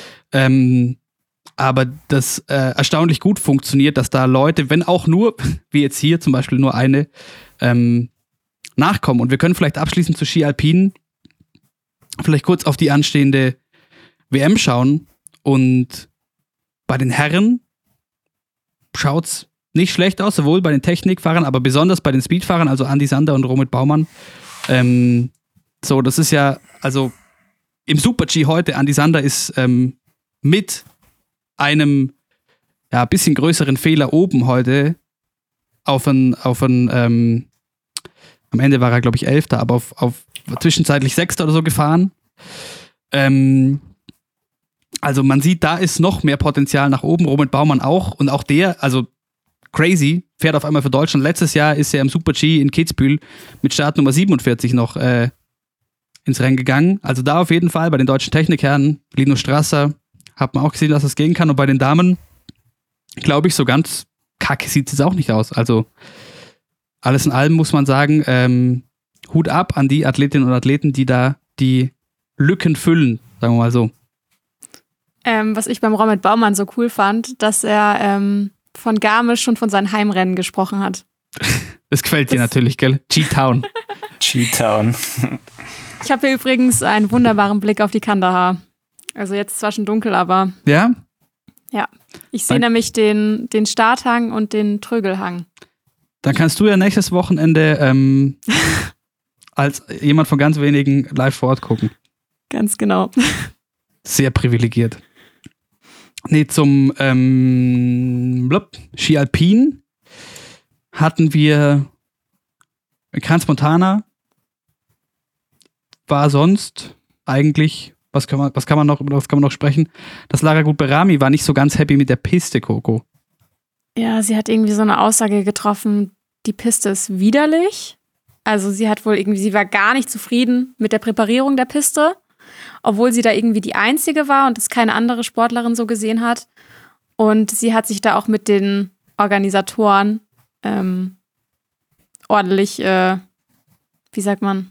aber das erstaunlich gut funktioniert, dass da Leute, wenn auch nur, wie jetzt hier zum Beispiel nur eine, nachkommen. Und wir können vielleicht abschließend zu Ski Alpin vielleicht kurz auf die anstehende WM schauen. Und bei den Herren schaut's nicht schlecht aus, sowohl bei den Technikfahrern, aber besonders bei den Speedfahrern, also Andi Sander und Romit Baumann. So, das ist ja, also im Super-G heute, Andi Sander ist mit einem bisschen größeren Fehler oben heute am Ende war er, glaube ich, 11., aber auf zwischenzeitlich 6. oder so gefahren. Also man sieht, da ist noch mehr Potenzial nach oben. Robert Baumann auch. Und auch der, also crazy, fährt auf einmal für Deutschland. Letztes Jahr ist er im Super-G in Kitzbühel mit Startnummer 47 noch ins Rennen gegangen. Also da auf jeden Fall bei den deutschen Technikherren, Linus Strasser, hat man auch gesehen, dass das gehen kann. Und bei den Damen, glaube ich, so ganz kacke sieht es auch nicht aus. Also alles in allem muss man sagen, Hut ab an die Athletinnen und Athleten, die da die Lücken füllen, sagen wir mal so. Was ich beim Romit Baumann so cool fand, dass er von Garmisch schon von seinen Heimrennen gesprochen hat. Das gefällt dir natürlich, gell? G-Town. G-Town. Ich habe hier übrigens einen wunderbaren Blick auf die Kandahar. Also jetzt zwar schon dunkel, aber... Ja? Ja. Ich sehe nämlich den Starthang und den Trögelhang. Dann kannst du ja nächstes Wochenende als jemand von ganz wenigen live vor Ort gucken. Ganz genau. Sehr privilegiert. Nee, zum Ski Alpin hatten wir Crans Montana. War sonst eigentlich, was kann man noch sprechen? Das Lara Gut-Berami war nicht so ganz happy mit der Piste, Coco. Ja, sie hat irgendwie so eine Aussage getroffen, die Piste ist widerlich. Also sie war gar nicht zufrieden mit der Präparierung der Piste, obwohl sie da irgendwie die Einzige war und es keine andere Sportlerin so gesehen hat. Und sie hat sich da auch mit den Organisatoren ordentlich, wie sagt man?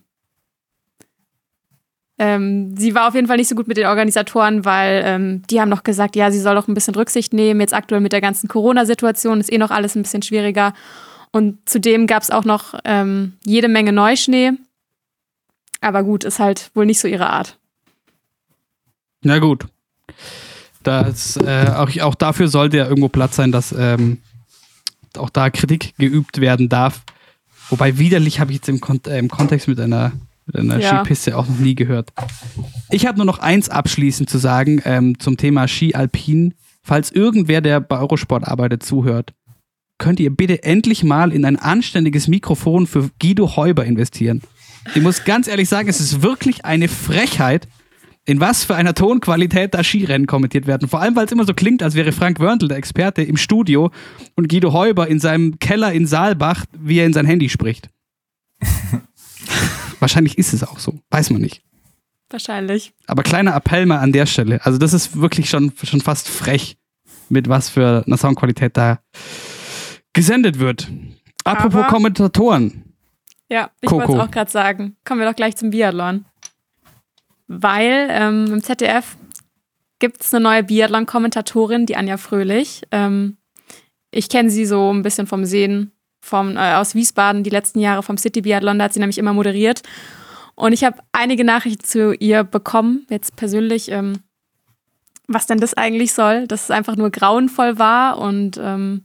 Sie war auf jeden Fall nicht so gut mit den Organisatoren, weil die haben noch gesagt, ja, sie soll doch ein bisschen Rücksicht nehmen. Jetzt aktuell mit der ganzen Corona-Situation ist noch alles ein bisschen schwieriger. Und zudem gab es auch noch jede Menge Neuschnee. Aber gut, ist halt wohl nicht so ihre Art. Na gut. Auch dafür sollte ja irgendwo Platz sein, dass auch da Kritik geübt werden darf. Wobei widerlich habe ich jetzt im Kontext mit einer Skipiste auch noch nie gehört. Ich habe nur noch eins abschließend zu sagen zum Thema Ski Alpin. Falls irgendwer, der bei Eurosport arbeitet, zuhört, könnt ihr bitte endlich mal in ein anständiges Mikrofon für Guido Heuber investieren. Ich muss ganz ehrlich sagen, es ist wirklich eine Frechheit, in was für einer Tonqualität da Skirennen kommentiert werden. Vor allem, weil es immer so klingt, als wäre Frank Wörntl der Experte im Studio und Guido Heuber in seinem Keller in Saalbach, wie er in sein Handy spricht. Wahrscheinlich ist es auch so. Weiß man nicht. Wahrscheinlich. Aber kleiner Appell mal an der Stelle. Also das ist wirklich schon fast frech, mit was für einer Soundqualität da gesendet wird. Apropos Kommentatoren. Ja, ich wollte es auch gerade sagen. Kommen wir doch gleich zum Biathlon. Weil im ZDF gibt es eine neue Biathlon-Kommentatorin, die Anja Fröhlich. Ich kenne sie so ein bisschen vom Sehen aus Wiesbaden, die letzten Jahre vom City Biathlon. Da hat sie nämlich immer moderiert. Und ich habe einige Nachrichten zu ihr bekommen, jetzt persönlich, was denn das eigentlich soll. Dass es einfach nur grauenvoll war. Und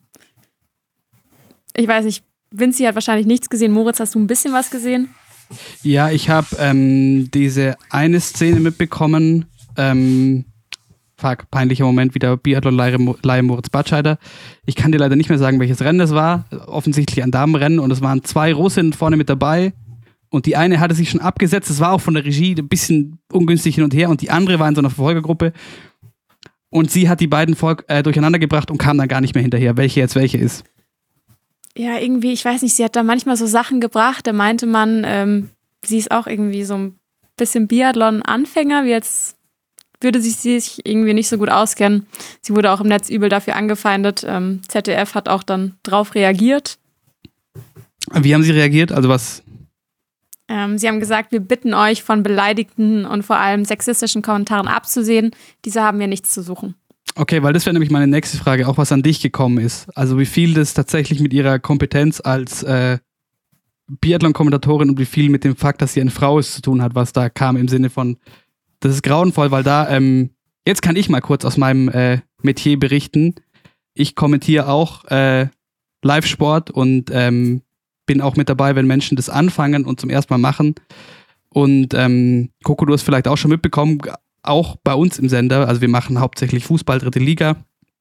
ich weiß nicht, Vinci hat wahrscheinlich nichts gesehen. Moritz, hast du ein bisschen was gesehen? Ja, ich habe diese eine Szene mitbekommen. Peinlicher Moment wieder, Biathlon-Leihe Moritz Batscheider. Ich kann dir leider nicht mehr sagen, welches Rennen das war. Offensichtlich ein Damenrennen und es waren 2 Russinnen vorne mit dabei. Und die eine hatte sich schon abgesetzt. Das war auch von der Regie ein bisschen ungünstig hin und her. Und die andere war in so einer Verfolgergruppe. Und sie hat die beiden durcheinander gebracht und kam dann gar nicht mehr hinterher, welche jetzt welche ist. Ja, irgendwie, ich weiß nicht, sie hat da manchmal so Sachen gebracht, da meinte man, sie ist auch irgendwie so ein bisschen Biathlon-Anfänger, wie jetzt würde sie sich irgendwie nicht so gut auskennen. Sie wurde auch im Netz übel dafür angefeindet. ZDF hat auch dann drauf reagiert. Wie haben sie reagiert? Also was? Sie haben gesagt, wir bitten euch, von beleidigten und vor allem sexistischen Kommentaren abzusehen. Diese haben wir nichts zu suchen. Okay, weil das wäre nämlich meine nächste Frage, auch was an dich gekommen ist. Also wie viel das tatsächlich mit ihrer Kompetenz als Biathlon-Kommentatorin und wie viel mit dem Fakt, dass sie eine Frau ist, zu tun hat, was da kam im Sinne von, das ist grauenvoll, weil da, jetzt kann ich mal kurz aus meinem Metier berichten. Ich kommentiere auch Live-Sport und bin auch mit dabei, wenn Menschen das anfangen und zum ersten Mal machen. Und Coco, du hast vielleicht auch schon mitbekommen, auch bei uns im Sender, also wir machen hauptsächlich Fußball, 3. Liga.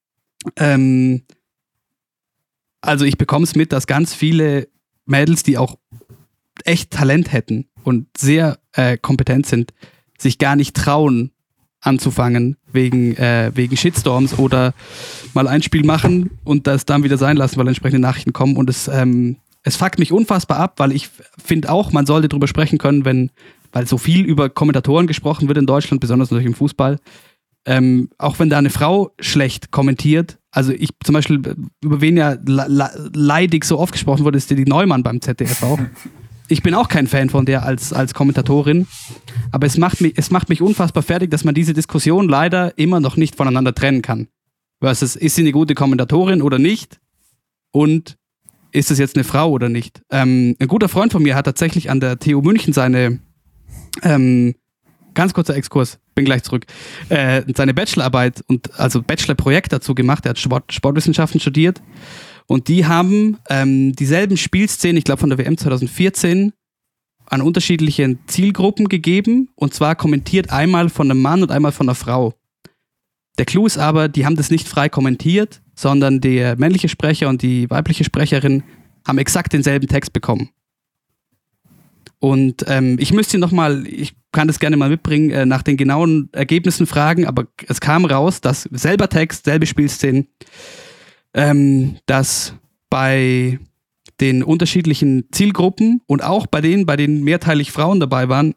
Also ich bekomme es mit, dass ganz viele Mädels, die auch echt Talent hätten und sehr kompetent sind, sich gar nicht trauen anzufangen wegen Shitstorms oder mal ein Spiel machen und das dann wieder sein lassen, weil entsprechende Nachrichten kommen. Und es fuckt mich unfassbar ab, weil ich finde auch, man sollte drüber sprechen können, weil so viel über Kommentatoren gesprochen wird in Deutschland, besonders natürlich im Fußball. Auch wenn da eine Frau schlecht kommentiert, also ich zum Beispiel, über wen ja leidig so oft gesprochen wurde, ist die Neumann beim ZDF auch. Ich bin auch kein Fan von der als Kommentatorin, aber es macht mich unfassbar fertig, dass man diese Diskussion leider immer noch nicht voneinander trennen kann. Versus, ist sie eine gute Kommentatorin oder nicht? Und ist es jetzt eine Frau oder nicht? Ein guter Freund von mir hat tatsächlich an der TU München seine ganz kurzer Exkurs, bin gleich zurück, seine Bachelorarbeit und also Bachelorprojekt dazu gemacht. Er hat Sportwissenschaften studiert und die haben dieselben Spielszenen, ich glaube von der WM 2014, an unterschiedlichen Zielgruppen gegeben und zwar kommentiert einmal von einem Mann und einmal von einer Frau. Der Clou ist aber, die haben das nicht frei kommentiert, sondern der männliche Sprecher und die weibliche Sprecherin haben exakt denselben Text bekommen. Und ich müsste nochmal, ich kann das gerne mal mitbringen, nach den genauen Ergebnissen fragen, aber es kam raus, dass selber Text, selbe Spielszenen, dass bei den unterschiedlichen Zielgruppen und auch bei denen mehrteilig Frauen dabei waren,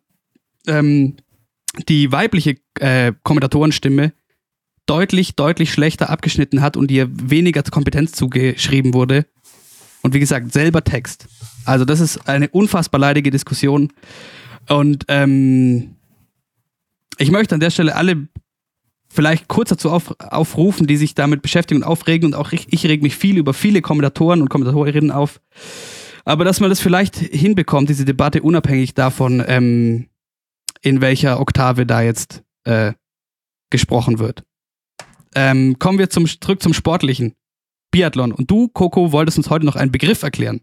die weibliche Kommentatorenstimme deutlich schlechter abgeschnitten hat und ihr weniger Kompetenz zugeschrieben wurde. Und wie gesagt, selber Text. Also das ist eine unfassbar leidige Diskussion. Und ich möchte an der Stelle alle vielleicht kurz dazu aufrufen, die sich damit beschäftigen und aufregen. Und auch ich reg mich viel über viele Kommentatoren und Kommentatorinnen auf. Aber dass man das vielleicht hinbekommt, diese Debatte unabhängig davon, in welcher Oktave da jetzt gesprochen wird. Kommen wir zurück zum Sportlichen. Biathlon. Und du, Coco, wolltest uns heute noch einen Begriff erklären.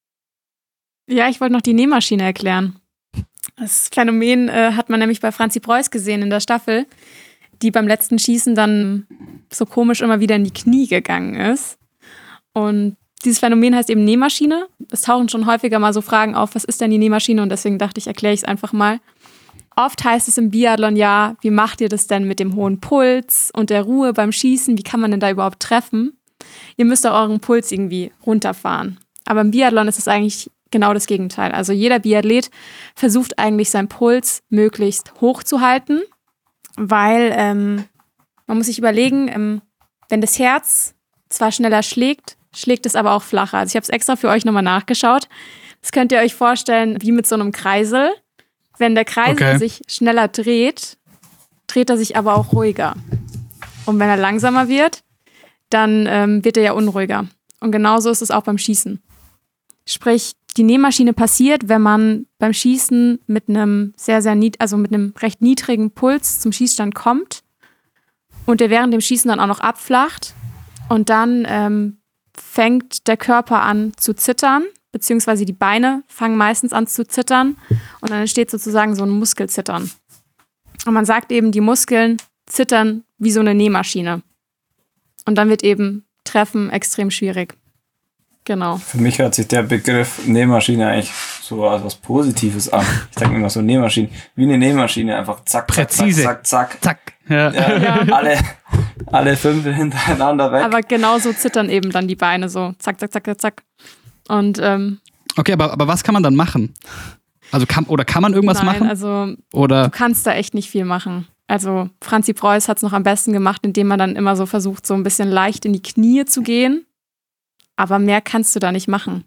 Ja, ich wollte noch die Nähmaschine erklären. Das Phänomen hat man nämlich bei Franzi Preuß gesehen in der Staffel, die beim letzten Schießen dann so komisch immer wieder in die Knie gegangen ist. Und dieses Phänomen heißt eben Nähmaschine. Es tauchen schon häufiger mal so Fragen auf, was ist denn die Nähmaschine? Und deswegen dachte ich, erkläre ich es einfach mal. Oft heißt es im Biathlon ja, wie macht ihr das denn mit dem hohen Puls und der Ruhe beim Schießen? Wie kann man denn da überhaupt treffen? Ihr müsst auch euren Puls irgendwie runterfahren. Aber im Biathlon ist es eigentlich genau das Gegenteil. Also jeder Biathlet versucht eigentlich seinen Puls möglichst hoch zu halten, weil man muss sich überlegen, wenn das Herz zwar schneller schlägt, schlägt es aber auch flacher. Also ich habe es extra für euch nochmal nachgeschaut. Das könnt ihr euch vorstellen wie mit so einem Kreisel. Wenn der Kreisel sich schneller dreht, dreht er sich aber auch ruhiger. Und wenn er langsamer wird, dann wird er ja unruhiger. Und genauso ist es auch beim Schießen. Sprich, die Nähmaschine passiert, wenn man beim Schießen mit einem mit einem recht niedrigen Puls zum Schießstand kommt und der während dem Schießen dann auch noch abflacht und dann fängt der Körper an zu zittern, beziehungsweise die Beine fangen meistens an zu zittern und dann entsteht sozusagen so ein Muskelzittern. Und man sagt eben, die Muskeln zittern wie so eine Nähmaschine. Und dann wird eben Treffen extrem schwierig. Genau. Für mich hört sich der Begriff Nähmaschine eigentlich so als was Positives an. Ich denke immer so Nähmaschine, wie eine Nähmaschine, einfach zack, präzise. Zack, zack, zack. Zack. Ja. Ja. Alle 5 hintereinander weg. Aber genauso zittern eben dann die Beine so. Zack, zack, zack, zack. Und okay, aber was kann man dann machen? Also kann man irgendwas machen? Also oder? Du kannst da echt nicht viel machen. Also Franzi Preuß hat es noch am besten gemacht, indem man dann immer so versucht, so ein bisschen leicht in die Knie zu gehen. Aber mehr kannst du da nicht machen.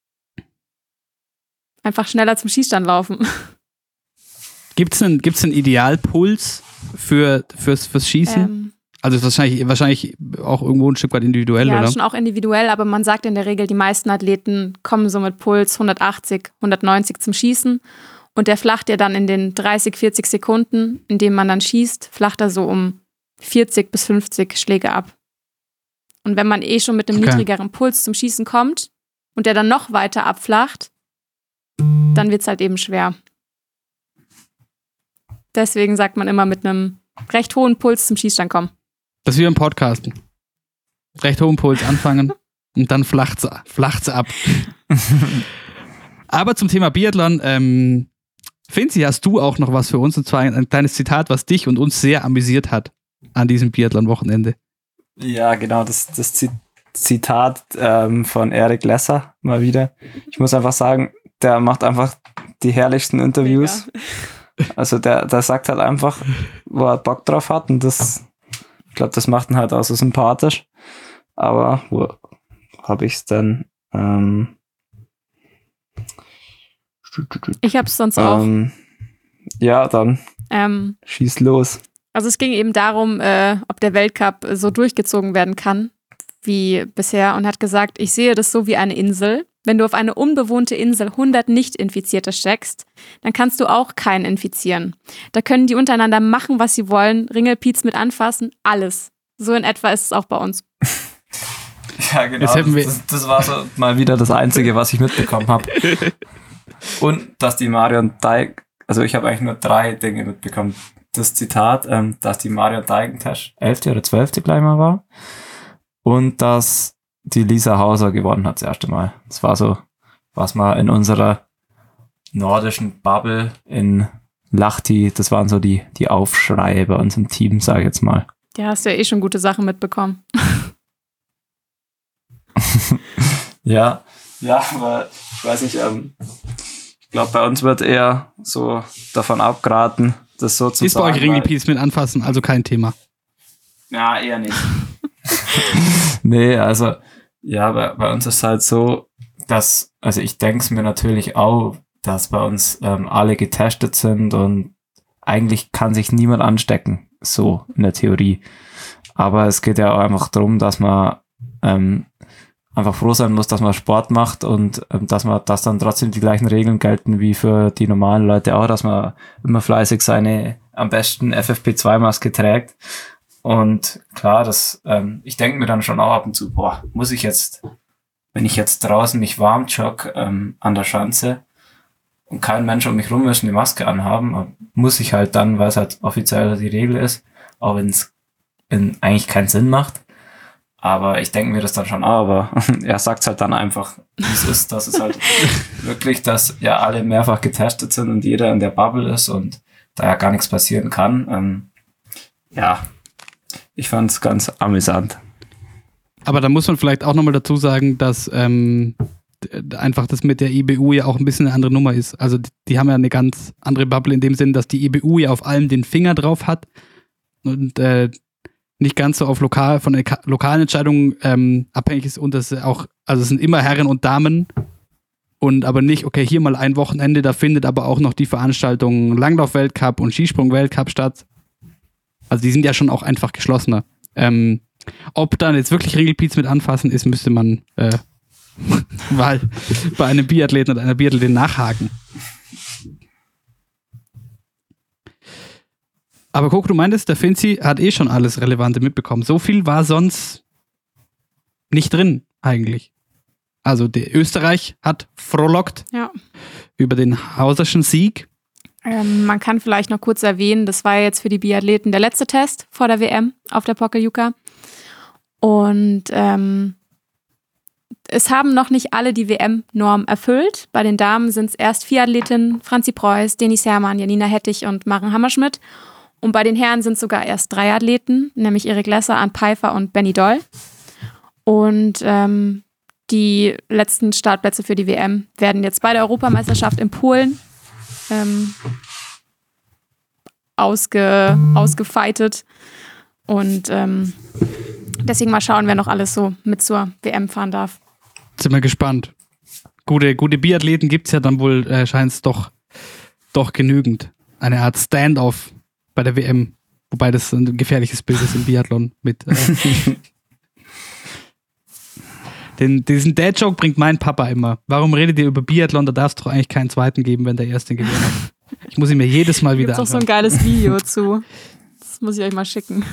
Einfach schneller zum Schießstand laufen. Gibt's einen Idealpuls fürs Schießen? Also ist wahrscheinlich auch irgendwo ein Stück weit individuell, ja, oder? Ja, schon auch individuell, aber man sagt in der Regel, die meisten Athleten kommen so mit Puls 180, 190 zum Schießen und der flacht ja dann in den 30, 40 Sekunden, in denen man dann schießt, flacht er so um 40 bis 50 Schläge ab. Und wenn man schon mit einem niedrigeren Puls zum Schießen kommt und der dann noch weiter abflacht, dann wird es halt eben schwer. Deswegen sagt man immer mit einem recht hohen Puls zum Schießstand kommen. Das ist wie beim Podcasten. Recht hohen Puls anfangen und dann flacht's ab. Aber zum Thema Biathlon, Finzi, hast du auch noch was für uns? Und zwar ein kleines Zitat, was dich und uns sehr amüsiert hat an diesem Biathlon-Wochenende. Ja, genau, das Zitat von Eric Lesser mal wieder. Ich muss einfach sagen, der macht einfach die herrlichsten Interviews. Mega. Also der sagt halt einfach, wo er Bock drauf hat und ich glaube, das macht ihn halt auch so sympathisch. Aber wo habe ich es denn? Ich habe es sonst auch. Ja, dann schieß los. Also es ging eben darum, ob der Weltcup so durchgezogen werden kann wie bisher und hat gesagt, ich sehe das so wie eine Insel. Wenn du auf eine unbewohnte Insel 100 Nicht-Infizierte steckst, dann kannst du auch keinen infizieren. Da können die untereinander machen, was sie wollen, Ringelpiez mit anfassen, alles. So in etwa ist es auch bei uns. Ja, genau. Das war so mal wieder das Einzige, was ich mitbekommen habe. Und dass die Marion Teig, also ich habe eigentlich nur 3 Dinge mitbekommen. Das Zitat, dass die Marion Deigentasch 11. oder 12. gleich mal war und dass die Lisa Hauser gewonnen hat das erste Mal. Das war so, was mal in unserer nordischen Bubble in Lahti, das waren so die Aufschreie bei uns im Team, sag ich jetzt mal. Ja, hast du ja schon gute Sachen mitbekommen. Ja, aber ich weiß nicht, ich glaube, bei uns wird eher so davon abgeraten, das so zu sagen. Ist bei euch Ringelpiez mit anfassen, also kein Thema? Ja, eher nicht. Nee, also, ja, bei uns ist halt so, dass, also ich denke es mir natürlich auch, dass bei uns alle getestet sind und eigentlich kann sich niemand anstecken. so in der Theorie. Aber es geht ja auch einfach darum, dass man einfach froh sein muss, dass man Sport macht und dass dann trotzdem die gleichen Regeln gelten wie für die normalen Leute auch, dass man immer fleißig seine am besten FFP2-Maske trägt. Und klar, ich denke mir dann schon auch ab und zu, muss ich jetzt, wenn ich jetzt draußen mich warm jogge an der Schanze und kein Mensch um mich rum ist, eine Maske anhaben, muss ich halt dann, weil es halt offiziell die Regel ist, auch wenn es eigentlich keinen Sinn macht. Aber ich denke mir das dann schon auch, aber er sagt halt dann einfach, wie es ist, dass es halt wirklich, dass ja alle mehrfach getestet sind und jeder in der Bubble ist und da ja gar nichts passieren kann. Ich fand es ganz amüsant. Aber da muss man vielleicht auch nochmal dazu sagen, dass einfach das mit der IBU ja auch ein bisschen eine andere Nummer ist. Also die haben ja eine ganz andere Bubble in dem Sinn, dass die IBU ja auf allem den Finger drauf hat und nicht ganz so von den lokalen Entscheidungen abhängig ist und das auch, also es sind immer Herren und Damen und aber nicht, okay, hier mal ein Wochenende, da findet aber auch noch die Veranstaltung Langlauf-Weltcup und Skisprung-Weltcup statt. Also die sind ja schon auch einfach geschlossener. Ob dann jetzt wirklich Regelpiez mit anfassen ist, müsste man mal bei einem Biathleten oder einer Biathletin nachhaken. Aber guck, du meintest, der Finzi hat schon alles Relevante mitbekommen. So viel war sonst nicht drin, eigentlich. Also Österreich hat frohlockt über den Hauserschen Sieg. Man kann vielleicht noch kurz erwähnen, das war jetzt für die Biathleten der letzte Test vor der WM auf der Pokljuka. Und es haben noch nicht alle die WM-Norm erfüllt. Bei den Damen sind es erst 4 Athletinnen, Franzi Preuß, Denis Herrmann, Janina Hettich und Maren Hammerschmidt. Und bei den Herren sind es sogar erst 3 Athleten, nämlich Erik Lesser, Arndt Pfeiffer und Benny Doll. Und die letzten Startplätze für die WM werden jetzt bei der Europameisterschaft in Polen ausgefeitet. Und deswegen mal schauen, wer noch alles so mit zur WM fahren darf. Sind wir gespannt. Gute Biathleten gibt es ja dann wohl, scheint es doch genügend. Eine Art Stand-off bei der WM. Wobei das ein gefährliches Bild ist im Biathlon mit. Diesen Dad-Joke bringt mein Papa immer. Warum redet ihr über Biathlon? Da darf es doch eigentlich keinen zweiten geben, wenn der erste gewinnt. Ich muss ihn mir jedes Mal wieder anschauen. Da gibt's doch so ein geiles Video zu. Das muss ich euch mal schicken.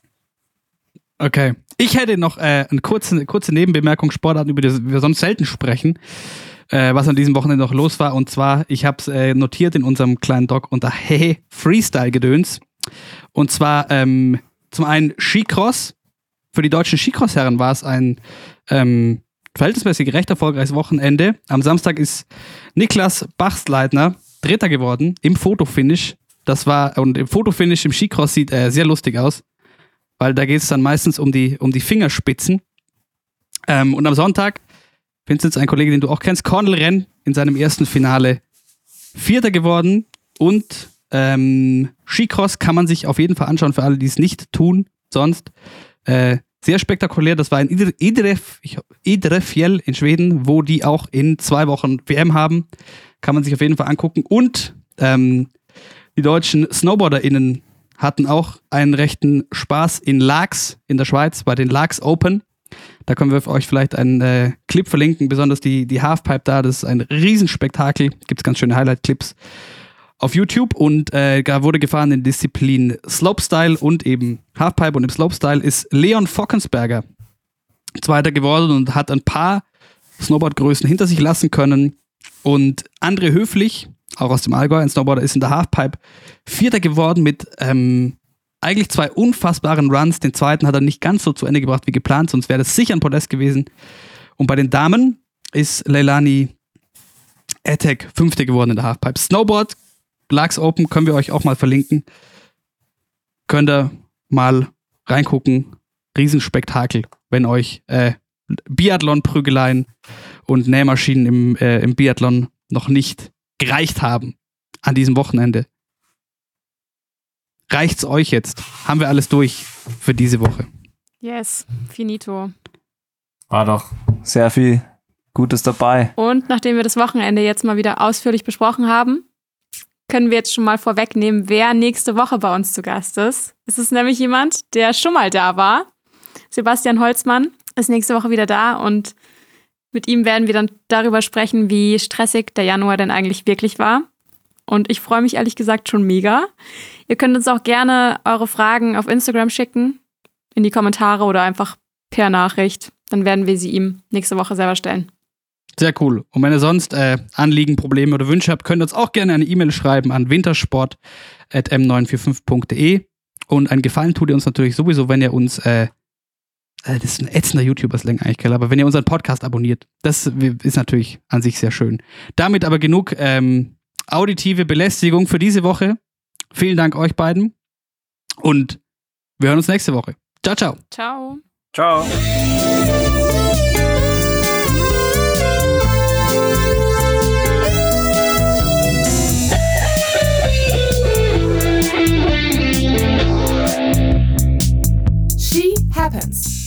Okay. Ich hätte noch eine kurze Nebenbemerkung, Sportarten, über die wir sonst selten sprechen, was an diesem Wochenende noch los war. Und zwar, ich habe es notiert in unserem kleinen Doc unter Freestyle-Gedöns. Und zwar zum einen Skicross. Für die deutschen Skicross-Herren war es ein verhältnismäßig recht erfolgreiches Wochenende. Am Samstag ist Niklas Bachsleitner Dritter geworden im Fotofinish. Und im Fotofinish im Skicross sieht sehr lustig aus, weil da geht es dann meistens um die Fingerspitzen. Und am Sonntag, Vinzenz, ein Kollege, den du auch kennst, Cornel Renn in seinem ersten Finale Vierter geworden. Und Skicross kann man sich auf jeden Fall anschauen, für alle, die es nicht tun. Sonst sehr spektakulär. Das war in Idrefjäll in Schweden, wo die auch in 2 Wochen WM haben. Kann man sich auf jeden Fall angucken. Und die deutschen SnowboarderInnen hatten auch einen rechten Spaß in Laax in der Schweiz, bei den Laax Open. Da können wir für euch vielleicht einen Clip verlinken, besonders die Halfpipe da. Das ist ein Riesenspektakel. Gibt es ganz schöne Highlight-Clips auf YouTube. Und da wurde gefahren in Disziplin Slopestyle und eben Halfpipe. Und im Slopestyle ist Leon Fockensberger Zweiter geworden und hat ein paar Snowboardgrößen hinter sich lassen können. Und André Höflich, auch aus dem Allgäu, ein Snowboarder, ist in der Halfpipe Vierter geworden mit eigentlich 2 unfassbaren Runs. Den zweiten hat er nicht ganz so zu Ende gebracht wie geplant, sonst wäre das sicher ein Podest gewesen. Und bei den Damen ist Leilani Etek 5. geworden in der Halfpipe. Snowboard, Laax Open, können wir euch auch mal verlinken. Könnt ihr mal reingucken. Riesenspektakel, wenn euch Biathlon-Prügeleien und Nähmaschinen im Biathlon noch nicht gereicht haben an diesem Wochenende. Reicht's euch jetzt? Haben wir alles durch für diese Woche? Yes, finito. War doch sehr viel Gutes dabei. Und nachdem wir das Wochenende jetzt mal wieder ausführlich besprochen haben, können wir jetzt schon mal vorwegnehmen, wer nächste Woche bei uns zu Gast ist. Es ist nämlich jemand, der schon mal da war. Sebastian Holzmann ist nächste Woche wieder da und mit ihm werden wir dann darüber sprechen, wie stressig der Januar denn eigentlich wirklich war. Und ich freue mich ehrlich gesagt schon mega. Ihr könnt uns auch gerne eure Fragen auf Instagram schicken, in die Kommentare oder einfach per Nachricht. Dann werden wir sie ihm nächste Woche selber stellen. Sehr cool. Und wenn ihr sonst Anliegen, Probleme oder Wünsche habt, könnt ihr uns auch gerne eine E-Mail schreiben an wintersport@m945.de. Und einen Gefallen tut ihr uns natürlich sowieso, wenn ihr uns, das ist ein ätzender YouTuber-Slang eigentlich, aber wenn ihr unseren Podcast abonniert. Das ist natürlich an sich sehr schön. Damit aber genug auditive Belästigung für diese Woche. Vielen Dank euch beiden. Und wir hören uns nächste Woche. Ciao, ciao. Ciao. Ciao. She Happens.